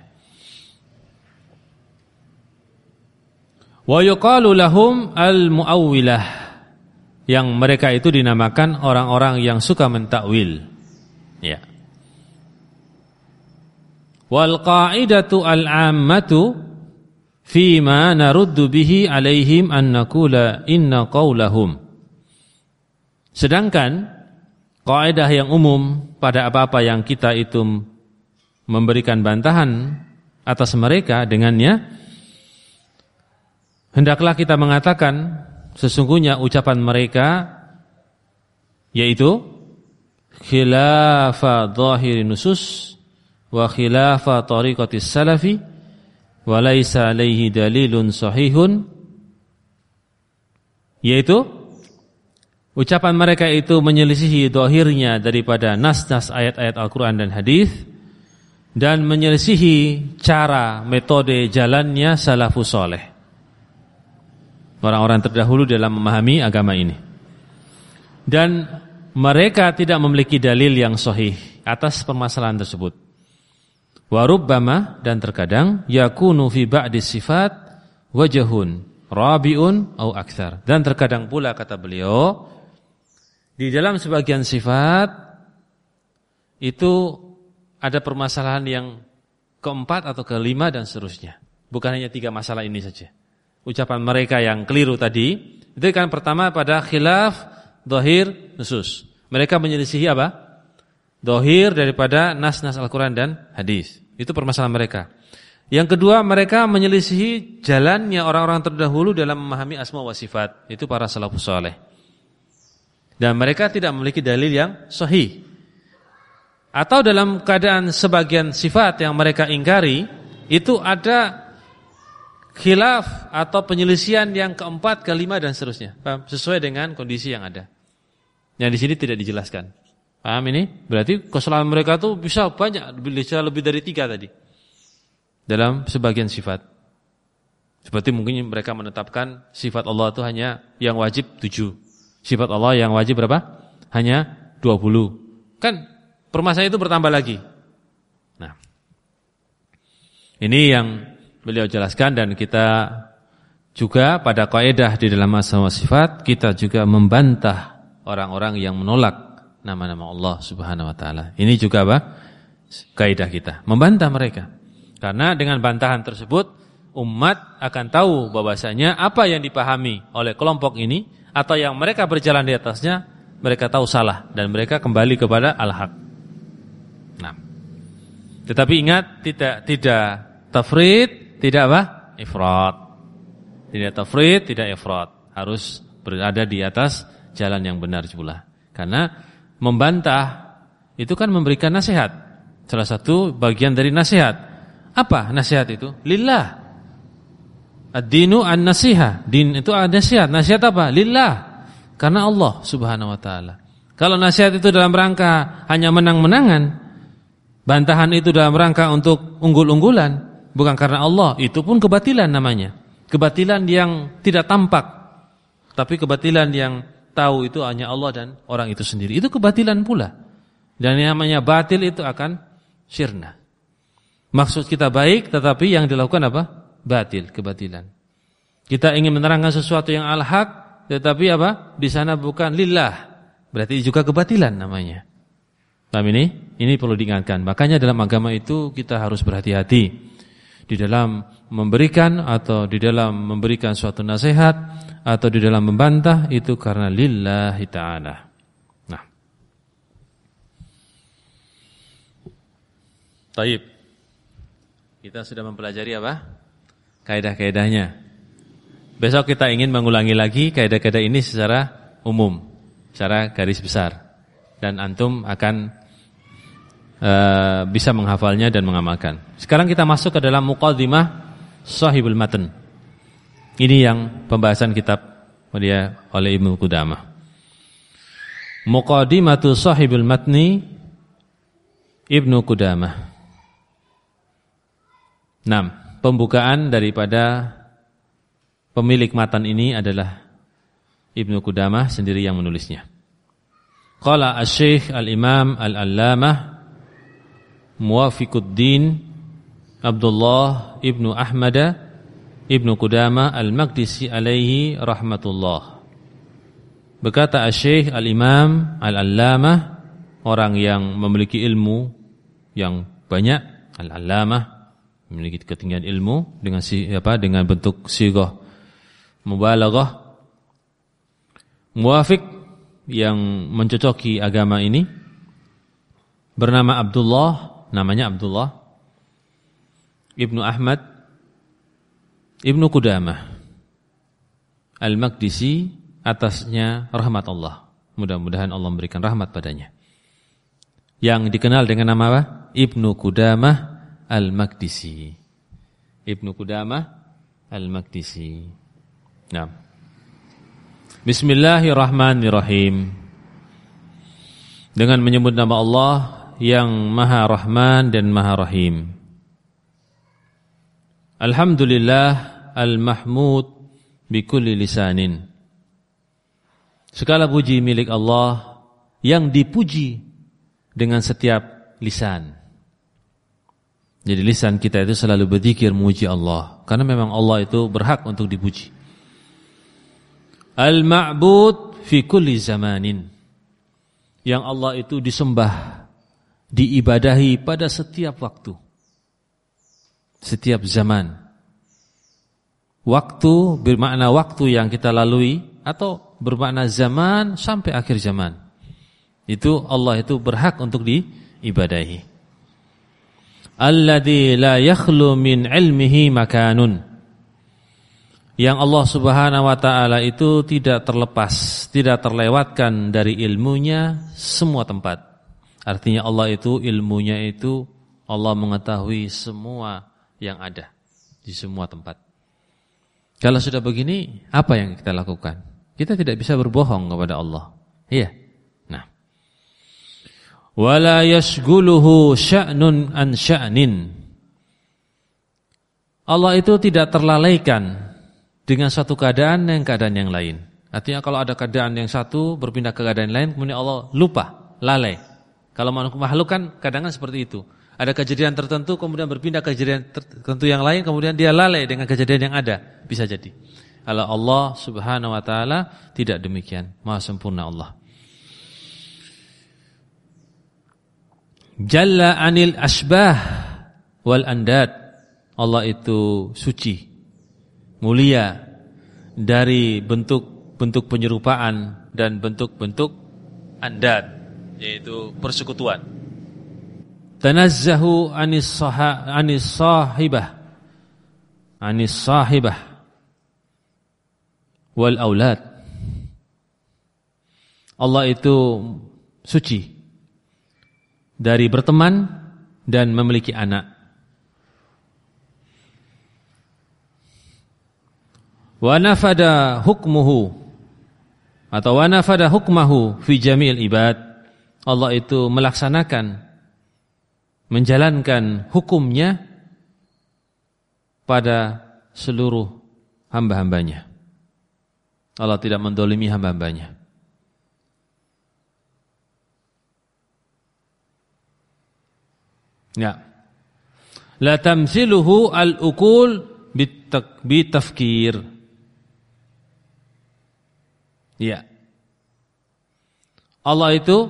Wa yuqalu lahum al-mu'awwilah, yang mereka itu dinamakan orang-orang yang suka mentakwil. Ya. Wal qa'idatu al-'ammatu fima naruddu bihi 'alaihim an naqula inna qaulahum. Sedangkan kaidah yang umum pada apa-apa yang kita itu memberikan bantahan atas mereka dengannya, hendaklah kita mengatakan sesungguhnya ucapan mereka yaitu khilafa dhahiri nusus wa khilafa tariqatis salafi wa laisa alaihi dalilun sahihun, yaitu ucapan mereka itu menyelisihi dhahirnya daripada nas-nas ayat-ayat Al-Qur'an dan hadis, dan menyelisihi cara metode jalannya salafus saleh, orang-orang terdahulu dalam memahami agama ini. Dan mereka tidak memiliki dalil yang sahih atas permasalahan tersebut. Wa rubbama, dan terkadang yakunu fi ba'di sifat wajhun rabi'un au aktsar, dan terkadang pula kata beliau di dalam sebagian sifat itu ada permasalahan yang keempat atau kelima dan seterusnya. Bukan hanya 3 masalah ini saja. Ucapan mereka yang keliru tadi itu kan pertama pada khilaf dhahir nusus. Mereka menyelisihi apa? Dhahir daripada nas-nas Al-Qur'an dan hadis. Itu permasalahan mereka. Yang kedua, mereka menyelisihi jalannya orang-orang terdahulu dalam memahami asma wa sifat. Itu para salafus saleh. Dan mereka tidak memiliki dalil yang sahih. Atau dalam keadaan sebagian sifat yang mereka ingkari, itu ada khilaf atau penyelisihan yang keempat, kelima dan seterusnya. Paham? Sesuai dengan kondisi yang ada. Yang di sini tidak dijelaskan. Paham ini? Berarti kesalahan mereka itu bisa banyak, bisa lebih dari 3 tadi. Dalam sebagian sifat. Seperti mungkin mereka menetapkan sifat Allah itu hanya yang wajib 7. Sifat Allah yang wajib berapa? Hanya 20. Kan permasalahan itu bertambah lagi. Nah, ini yang beliau jelaskan, dan kita juga pada kaidah di dalam masalah sifat kita juga membantah orang-orang yang menolak nama-nama Allah Subhanahu wa taala. Ini juga apa? Kaidah kita, membantah mereka. Karena dengan bantahan tersebut umat akan tahu bahwasanya apa yang dipahami oleh kelompok ini atau yang mereka berjalan di atasnya, mereka tahu salah dan mereka kembali kepada al-haq. Nah, tetapi ingat, tidak tafrid, tidak apa? Ifrat. Tidak tafrid, tidak ifrat. Harus berada di atas jalan yang benar pula. Karena membantah itu kan memberikan nasihat. Salah satu bagian dari nasihat. Apa nasihat itu? Lillah. Ad-dinu an-nasiha. Din itu ada nasihat. Nasihat apa? Lillah. Karena Allah Subhanahu wa taala. Kalau nasihat itu dalam rangka hanya menang-menangan, bantahan itu dalam rangka untuk unggul-unggulan, bukan karena Allah, itu pun kebatilan namanya. Kebatilan yang tidak tampak, tapi kebatilan yang tahu itu hanya Allah dan orang itu sendiri. Itu kebatilan pula. Dan yang namanya batil itu akan syirna. Maksud kita baik, tetapi yang dilakukan apa? Batil, kebatilan. Kita ingin menerangkan sesuatu yang al-haq, tetapi apa? Di sana bukan lillah. Berarti juga kebatilan namanya. Paham ini? Ini perlu diingatkan. Makanya dalam agama itu kita harus berhati-hati di dalam memberikan atau di dalam memberikan suatu nasihat atau di dalam membantah itu karena lillahi ta'ala. Nah. Taib. Kita sudah mempelajari apa? Kaidah-kaidahnya. Besok kita ingin mengulangi lagi kaidah-kaidah ini secara umum, secara garis besar. Dan antum akan bisa menghafalnya dan mengamalkan. Sekarang kita masuk ke dalam muqaddimah Shahihul Matan. Ini yang pembahasan kitab oleh Ibnu Qudamah. Muqaddimatu Shahihul Matni Ibnu Qudamah. 6. pembukaan daripada pemilik matan ini adalah Ibnu Qudamah sendiri yang menulisnya. Qala Asy-Syaikh Al-Imam Al-Allamah Muwafiquddin Abdullah Ibnu Ahmad Ibnu Qudamah Al-Maqdisi alaihi rahmatullah. Berkata Asy-Syaikh Al-Imam Al-Allamah, orang yang memiliki ilmu yang banyak, Al-Allamah memiliki ketinggian ilmu dengan bentuk sighah mubalaghah, muwafiq yang mencocoki agama ini, bernama namanya Abdullah Ibnu Ahmad Ibnu Qudamah Al-Maqdisi, atasnya rahmat Allah. Mudah-mudahan Allah memberikan rahmat padanya. Yang dikenal dengan nama apa? Ibnu Qudamah Al-Maqdisi. Ibnu Qudamah Al-Maqdisi. Nah. Bismillahirrahmanirrahim. Dengan menyebut nama Allah yang Maha Rahman dan Maha Rahim. Alhamdulillah al-mahmud bikulli lisanin. Segala puji milik Allah yang dipuji dengan setiap lisan. Jadi lisan kita itu selalu berzikir memuji Allah, karena memang Allah itu berhak untuk dipuji. Al-ma'bud fi kulli zamanin. Yang Allah itu disembah, diibadahi pada setiap waktu, setiap zaman. Waktu bermakna waktu yang kita lalui, atau bermakna zaman sampai akhir zaman. Itu Allah itu berhak untuk diibadahi. Alladzi la yakhlu min ilmihi makanun. Yang Allah Subhanahu wa taala itu tidak terlepas, tidak terlewatkan dari ilmunya semua tempat. Artinya Allah itu ilmunya itu Allah mengetahui semua yang ada di semua tempat. Kalau sudah begini, apa yang kita lakukan? Kita tidak bisa berbohong kepada Allah. Iya. Nah. Wala yashghuluhu sya'nun an sya'nin. Allah itu tidak terlalaikan dengan satu keadaan yang lain. Artinya kalau ada keadaan yang satu berpindah ke keadaan lain, kemudian Allah lupa, lalai. Kalau makhluk kan kadang-kadang seperti itu. Ada kejadian tertentu kemudian berpindah ke kejadian tertentu yang lain, kemudian dia lalai dengan kejadian yang ada. Bisa jadi. Kalau Allah Subhanahu wa taala tidak demikian, Maha sempurna Allah. Jalla anil asbah wal andad. Allah itu suci, mulia dari bentuk-bentuk penyerupaan dan bentuk-bentuk andad, yaitu persekutuan. Tanazzahu anis sahibah wal aulad. Allah itu suci dari berteman dan memiliki anak. Wa nafada hukmuhu atau wa nafada hukmahu fi jami'il ibad. Allah itu melaksanakan, menjalankan hukumnya pada seluruh hamba-hambanya. Allah tidak mendolimi hamba-hambanya. Ya. La tamthiluhu al-uqul bitafkir. Ya. Allah itu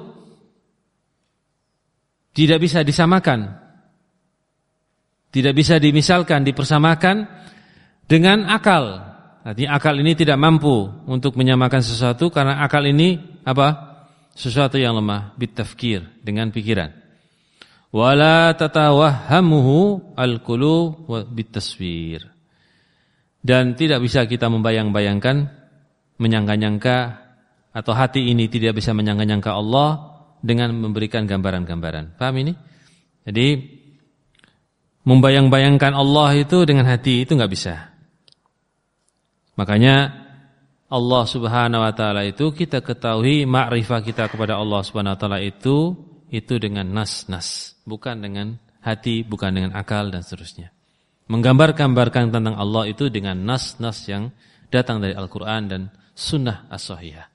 tidak bisa disamakan, tidak bisa dimisalkan, dipersamakan dengan akal. Artinya akal ini tidak mampu untuk menyamakan sesuatu, karena akal ini apa? Sesuatu yang lemah, bitafkir, dengan pikiran. Wala tatawahhamuhu al-qulub bitaswir. Dan tidak bisa kita membayang-bayangkan, menyangka-nyangka, atau hati ini tidak bisa menyangka-nyangka Allah dengan memberikan gambaran-gambaran. Paham ini? Jadi membayang-bayangkan Allah itu dengan hati itu enggak bisa. Makanya Allah Subhanahu wa taala itu kita ketahui ma'rifah kita kepada Allah Subhanahu wa taala itu dengan nas-nas, bukan dengan hati, bukan dengan akal dan seterusnya. menggambar-gambarkan tentang Allah itu dengan nas-nas yang datang dari Al-Quran dan Sunnah As-Sahihah.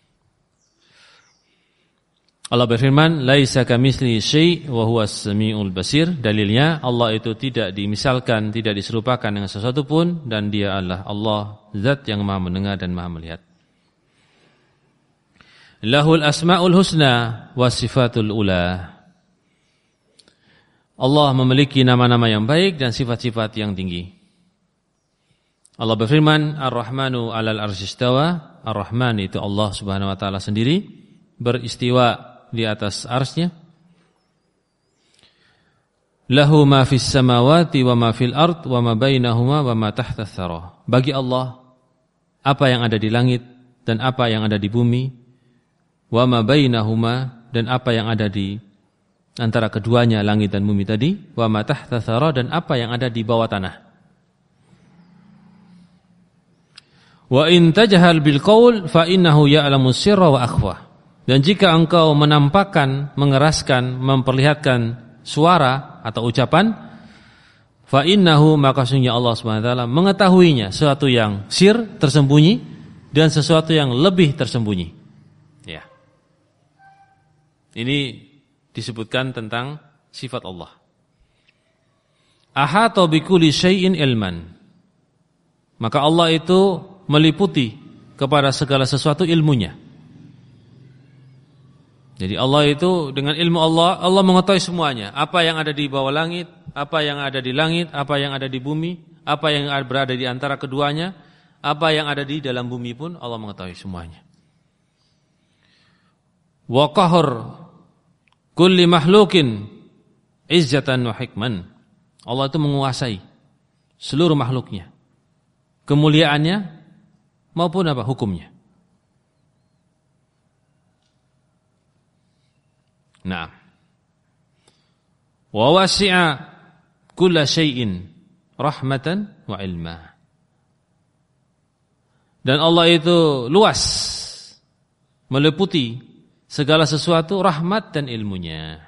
Allah berfirman, "Laisa kamitslihi syai' wa huwas samiul basir." Dalilnya Allah itu tidak dimisalkan, tidak diserupakan dengan sesuatu pun, dan Dia adalah Allah, Zat yang Maha mendengar dan Maha melihat. Lahul asmaul husna was sifatul ula. Allah memiliki nama-nama yang baik dan sifat-sifat yang tinggi. Allah berfirman, "Ar-Rahmanu 'alal 'arsy istawa." Ar-Rahman itu Allah Subhanahu wa taala sendiri beristiwa di atas arsy-Nya. Lahu ma fis samawati wa ma fil ard wa ma bainahuma wa ma tahta tsara. Bagi Allah apa yang ada di langit dan apa yang ada di bumi, wa ma bainahuma, dan apa yang ada di antara keduanya, langit dan bumi tadi, wa ma tahta tsara, dan apa yang ada di bawah tanah. Wa in tajhal bil qaul fa innahu ya'lamu sirra wa akhfa. Dan jika engkau menampakkan, mengeraskan, memperlihatkan suara atau ucapan, fa innahu, maka sungguh Allah Subhanahu wa taala mengetahuinya, sesuatu yang sir, tersembunyi, dan sesuatu yang lebih tersembunyi. Ya. Ini disebutkan tentang sifat Allah. Ahata bikulli syai'in ilman. Maka Allah itu meliputi kepada segala sesuatu ilmunya. Jadi Allah itu dengan ilmu Allah mengetahui semuanya. Apa yang ada di bawah langit, apa yang ada di langit, apa yang ada di bumi, apa yang berada di antara keduanya, apa yang ada di dalam bumi pun Allah mengetahui semuanya. Wa qahar kulli makhlukin izzatan wa hikman. Allah itu menguasai seluruh makhluknya, kemuliaannya maupun apa hukumnya. Nah, wa wasi'a kulla syai'in rahmatan wa ilma. Dan Allah itu luas, meliputi segala sesuatu rahmat dan ilmunya.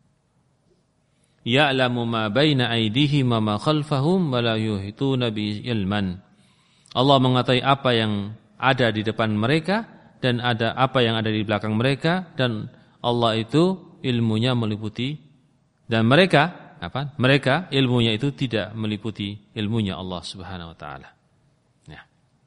Ya'lamu ma baina aydihim wa ma khalfahum wa la yuhituna bi ilman. Allah mengetahui apa yang ada di depan mereka dan ada apa yang ada di belakang mereka, dan Allah itu ilmunya meliputi, dan mereka ilmunya itu tidak meliputi ilmunya Allah Subhanahu wa taala. Ya.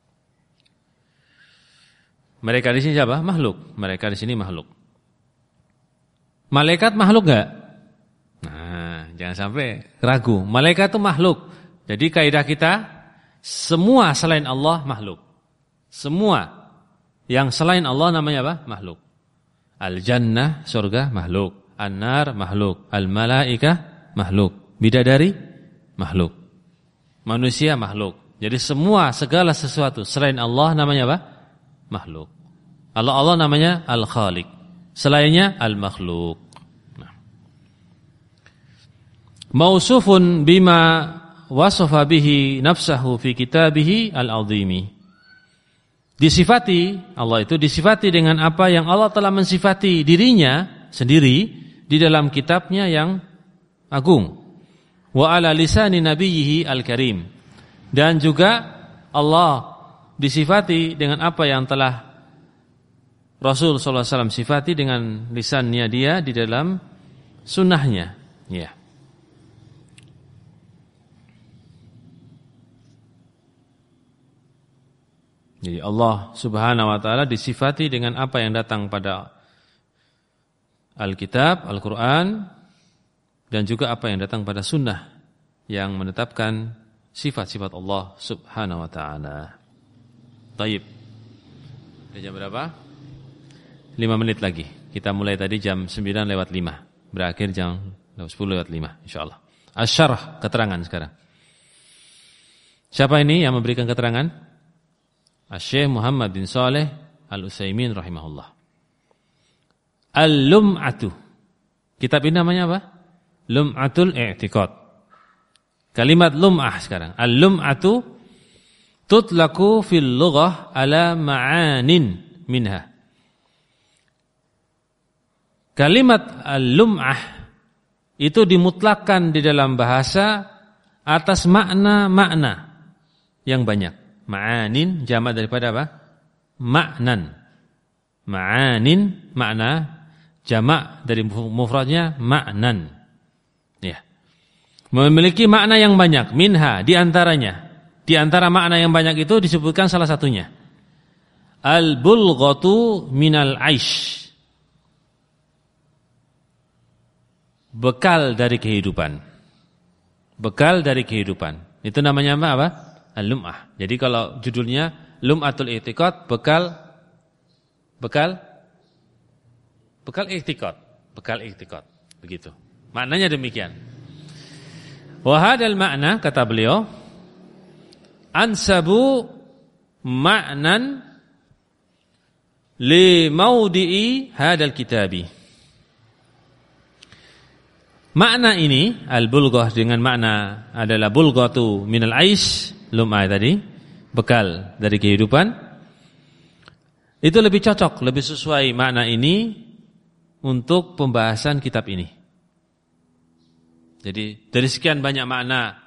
Mereka di sini siapa? Makhluk. Mereka di sini makhluk. Malaikat makhluk enggak? Nah, jangan sampai ragu. Malaikat itu makhluk. Jadi kaidah kita, semua selain Allah makhluk. Semua yang selain Allah namanya apa? Makhluk. Al-jannah, surga, makhluk. An-nar, makhluk. Al-malaikah, makhluk. Bidadari, makhluk. Manusia, makhluk. Jadi semua, segala sesuatu selain Allah namanya apa? Makhluk. Allah namanya Al-Khaliq. Selainnya Al-Makhluk. Nah. Mausufun bima wasafa bihi nafsahu fi kitabihi al-azimi. Disifati, Allah itu disifati dengan apa yang Allah telah mensifati dirinya sendiri di dalam kitabnya yang agung. Wa ala lisani nabiyhi al-karim. Dan juga Allah disifati dengan apa yang telah Rasul sallallahu alaihi wasallam sifati dengan lisannya dia di dalam sunnahnya. Ya. Jadi Allah Subhanahu wa taala disifati dengan apa yang datang pada Alkitab, Al-Qur'an, dan juga apa yang datang pada sunnah yang menetapkan sifat-sifat Allah Subhanahu wa taala. Baik. Jam berapa? 5 menit lagi. Kita mulai tadi jam 9:05. Berakhir jam 10:05 insyaallah. Asy-syarh, keterangan sekarang. Siapa ini yang memberikan keterangan? Syekh Muhammad bin Shalih Al-Utsaimin rahimahullah. Al-Lum'atu. Kitab ini namanya apa? Lum'atul I'tiqad. Kalimat lum'ah sekarang. Al-Lum'atu tutlaqu fil lughah ala ma'anin minha. Kalimat al-lum'ah itu dimutlakkan di dalam bahasa atas makna-makna yang banyak. Ma'anin jamak daripada apa? Ma'nan. Ma'anin makna, jamak dari mufradnya ma'nan. Ya. Memiliki makna yang banyak, minha di antaranya. Di antara makna yang banyak itu disebutkan salah satunya. Al-bulghatu minal aish. Bekal dari kehidupan. Bekal dari kehidupan. Itu namanya apa? Al-lum'ah. Jadi kalau judulnya Lum'atul I'tiqad, bekal i'tiqad. Bekal i'tiqad. Begitu. Maknanya demikian. Wa hadzal makna, kata beliau, ansabu ma'nan li maudi'i hadzal kitabi. Makna ini al-bulghah dengan makna adalah bulghatu minal aish, lum'ah tadi, bekal dari kehidupan. Itu lebih cocok, lebih sesuai makna ini untuk pembahasan kitab ini. Jadi dari sekian banyak makna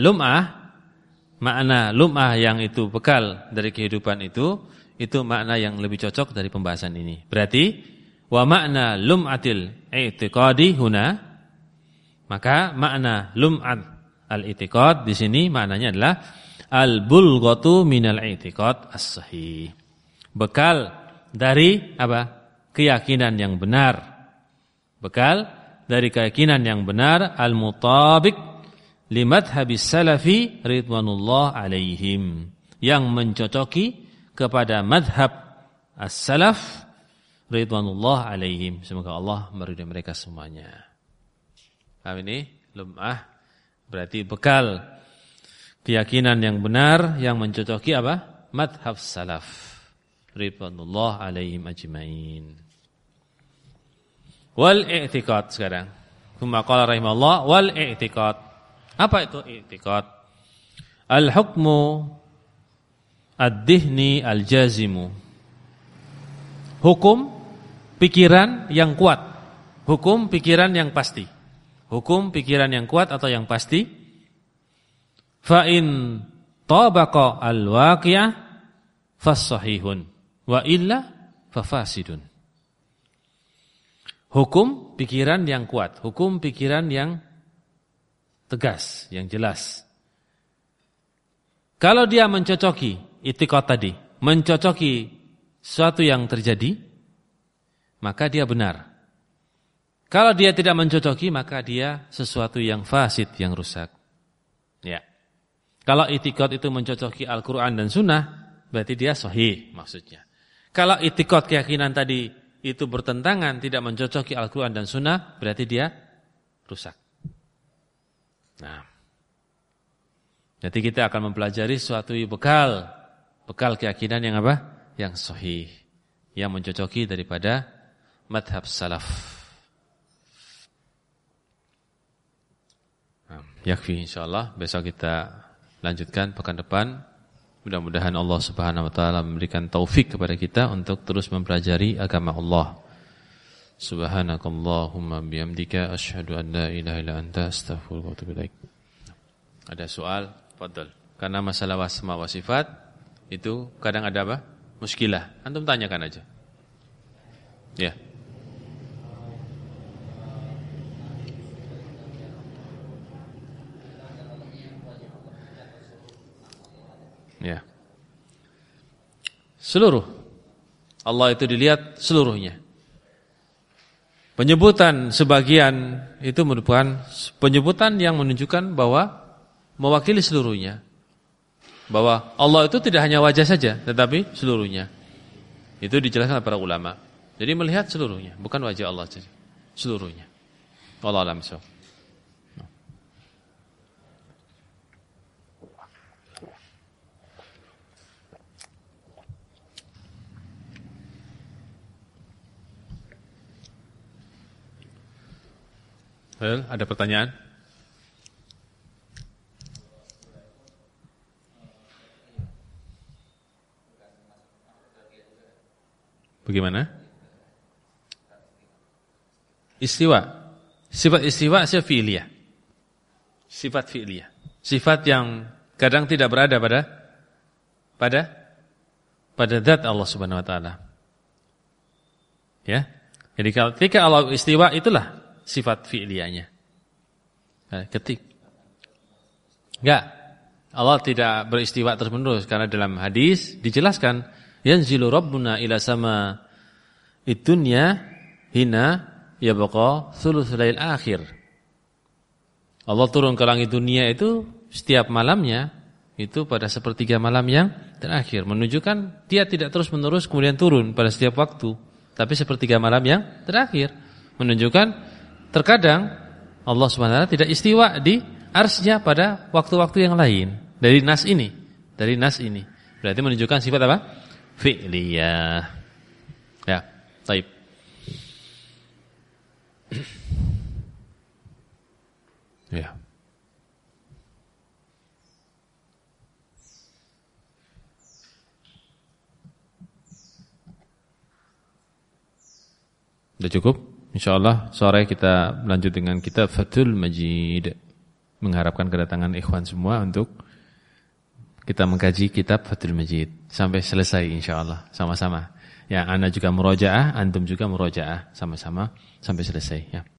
lum'ah yang itu bekal dari kehidupan itu makna yang lebih cocok dari pembahasan ini. Berarti wa makna lum'atil i'tiqadi huna, maka makna lum'at al-i'tiqad di sini maknanya adalah al-bulghatu minal i'tiqad as-sahih. Bekal dari apa? Keyakinan yang benar. Bekal dari keyakinan yang benar al-mutabiq li madhhabis salafi ridwanullah alaihim, yang mencocoki kepada madhab as-salaf ridwanullah alaihim. Semoga Allah meridai mereka semuanya. Paham ini? Lum'ah berarti bekal keyakinan yang benar yang mencocoki apa? Madhab salaf ridwanullah alaihim ajmain. Wal i'tiqad sekarang. Tsumma qala rahimahullah wal i'tiqad. Apa itu i'tiqad? Al hukmu ad-dihni al-jazimu. Hukum pikiran yang kuat. Hukum pikiran yang pasti. Hukum pikiran yang kuat atau yang pasti. Fa in tabaqa al-waqi'ah fas-sahihun wa illa fafasidun. Hukum pikiran yang kuat, hukum pikiran yang tegas, yang jelas. Kalau dia mencocoki i'tiqad tadi, mencocoki sesuatu yang terjadi, maka dia benar. Kalau dia tidak mencocoki, maka dia sesuatu yang fasid, yang rusak. Ya. Kalau i'tiqad itu mencocoki Al-Quran dan Sunnah, berarti dia sahih maksudnya. Kalau i'tiqad keyakinan tadi itu bertentangan, tidak mencocoki Al-Quran dan Sunnah, berarti dia rusak. Nah, jadi kita akan mempelajari suatu bekal keyakinan yang apa? Yang sahih, yang mencocoki daripada madhab salaf. Yakfi insyaallah, besok kita lanjutkan pekan depan. Mudah-mudahan Allah Subhanahu wa taala memberikan taufik kepada kita untuk terus mempelajari agama Allah. Subhanakallahumma bihamdika asyhadu an la ilaha illa anta astaghfiruka wa atubu ilaik. Ada soal? Fadhal. Karena masalah asma wa sifat itu kadang ada apa? Muskilah. Antum tanyakan aja. Ya. Ya. Seluruh Allah itu dilihat seluruhnya. Penyebutan sebagian itu merupakan penyebutan yang menunjukkan bahwa mewakili seluruhnya. Bahwa Allah itu tidak hanya wajah saja, tetapi seluruhnya. Itu dijelaskan oleh para ulama. Jadi melihat seluruhnya, bukan wajah Allah saja, seluruhnya. Wallahu a'lam bishawab. Ada pertanyaan? Bagaimana? Istiwa. Sifat istiwa sifat fi'liyah. Sifat fi'liyah. Sifat yang kadang tidak berada pada zat Allah Subhanahu wa taala. Ya. Jadi ketika Allah istiwa itulah sifat fi'liyahnya. Enggak. Allah tidak beristiwa terus-menerus karena dalam hadis dijelaskan yanzilu rabbuna ila sama idunya hina yabqa thulutsul lail akhir. Allah turun ke langit dunia itu setiap malamnya itu pada sepertiga malam yang terakhir, menunjukkan dia tidak terus-menerus kemudian turun pada setiap waktu, tapi sepertiga malam yang terakhir, menunjukkan terkadang Allah Subhanahu wa taala tidak istiwa di arsy-Nya pada waktu-waktu yang lain. Dari nas ini berarti menunjukkan sifat apa? Fi'liyah. Ya, baik. Ya. Sudah cukup? Insyaallah sore kita lanjut dengan kitab Fathul Majid. Mengharapkan kedatangan ikhwan semua untuk kita mengkaji kitab Fathul Majid sampai selesai insyaallah sama-sama. Ya, ana juga murojaah, antum juga murojaah sama-sama sampai selesai ya.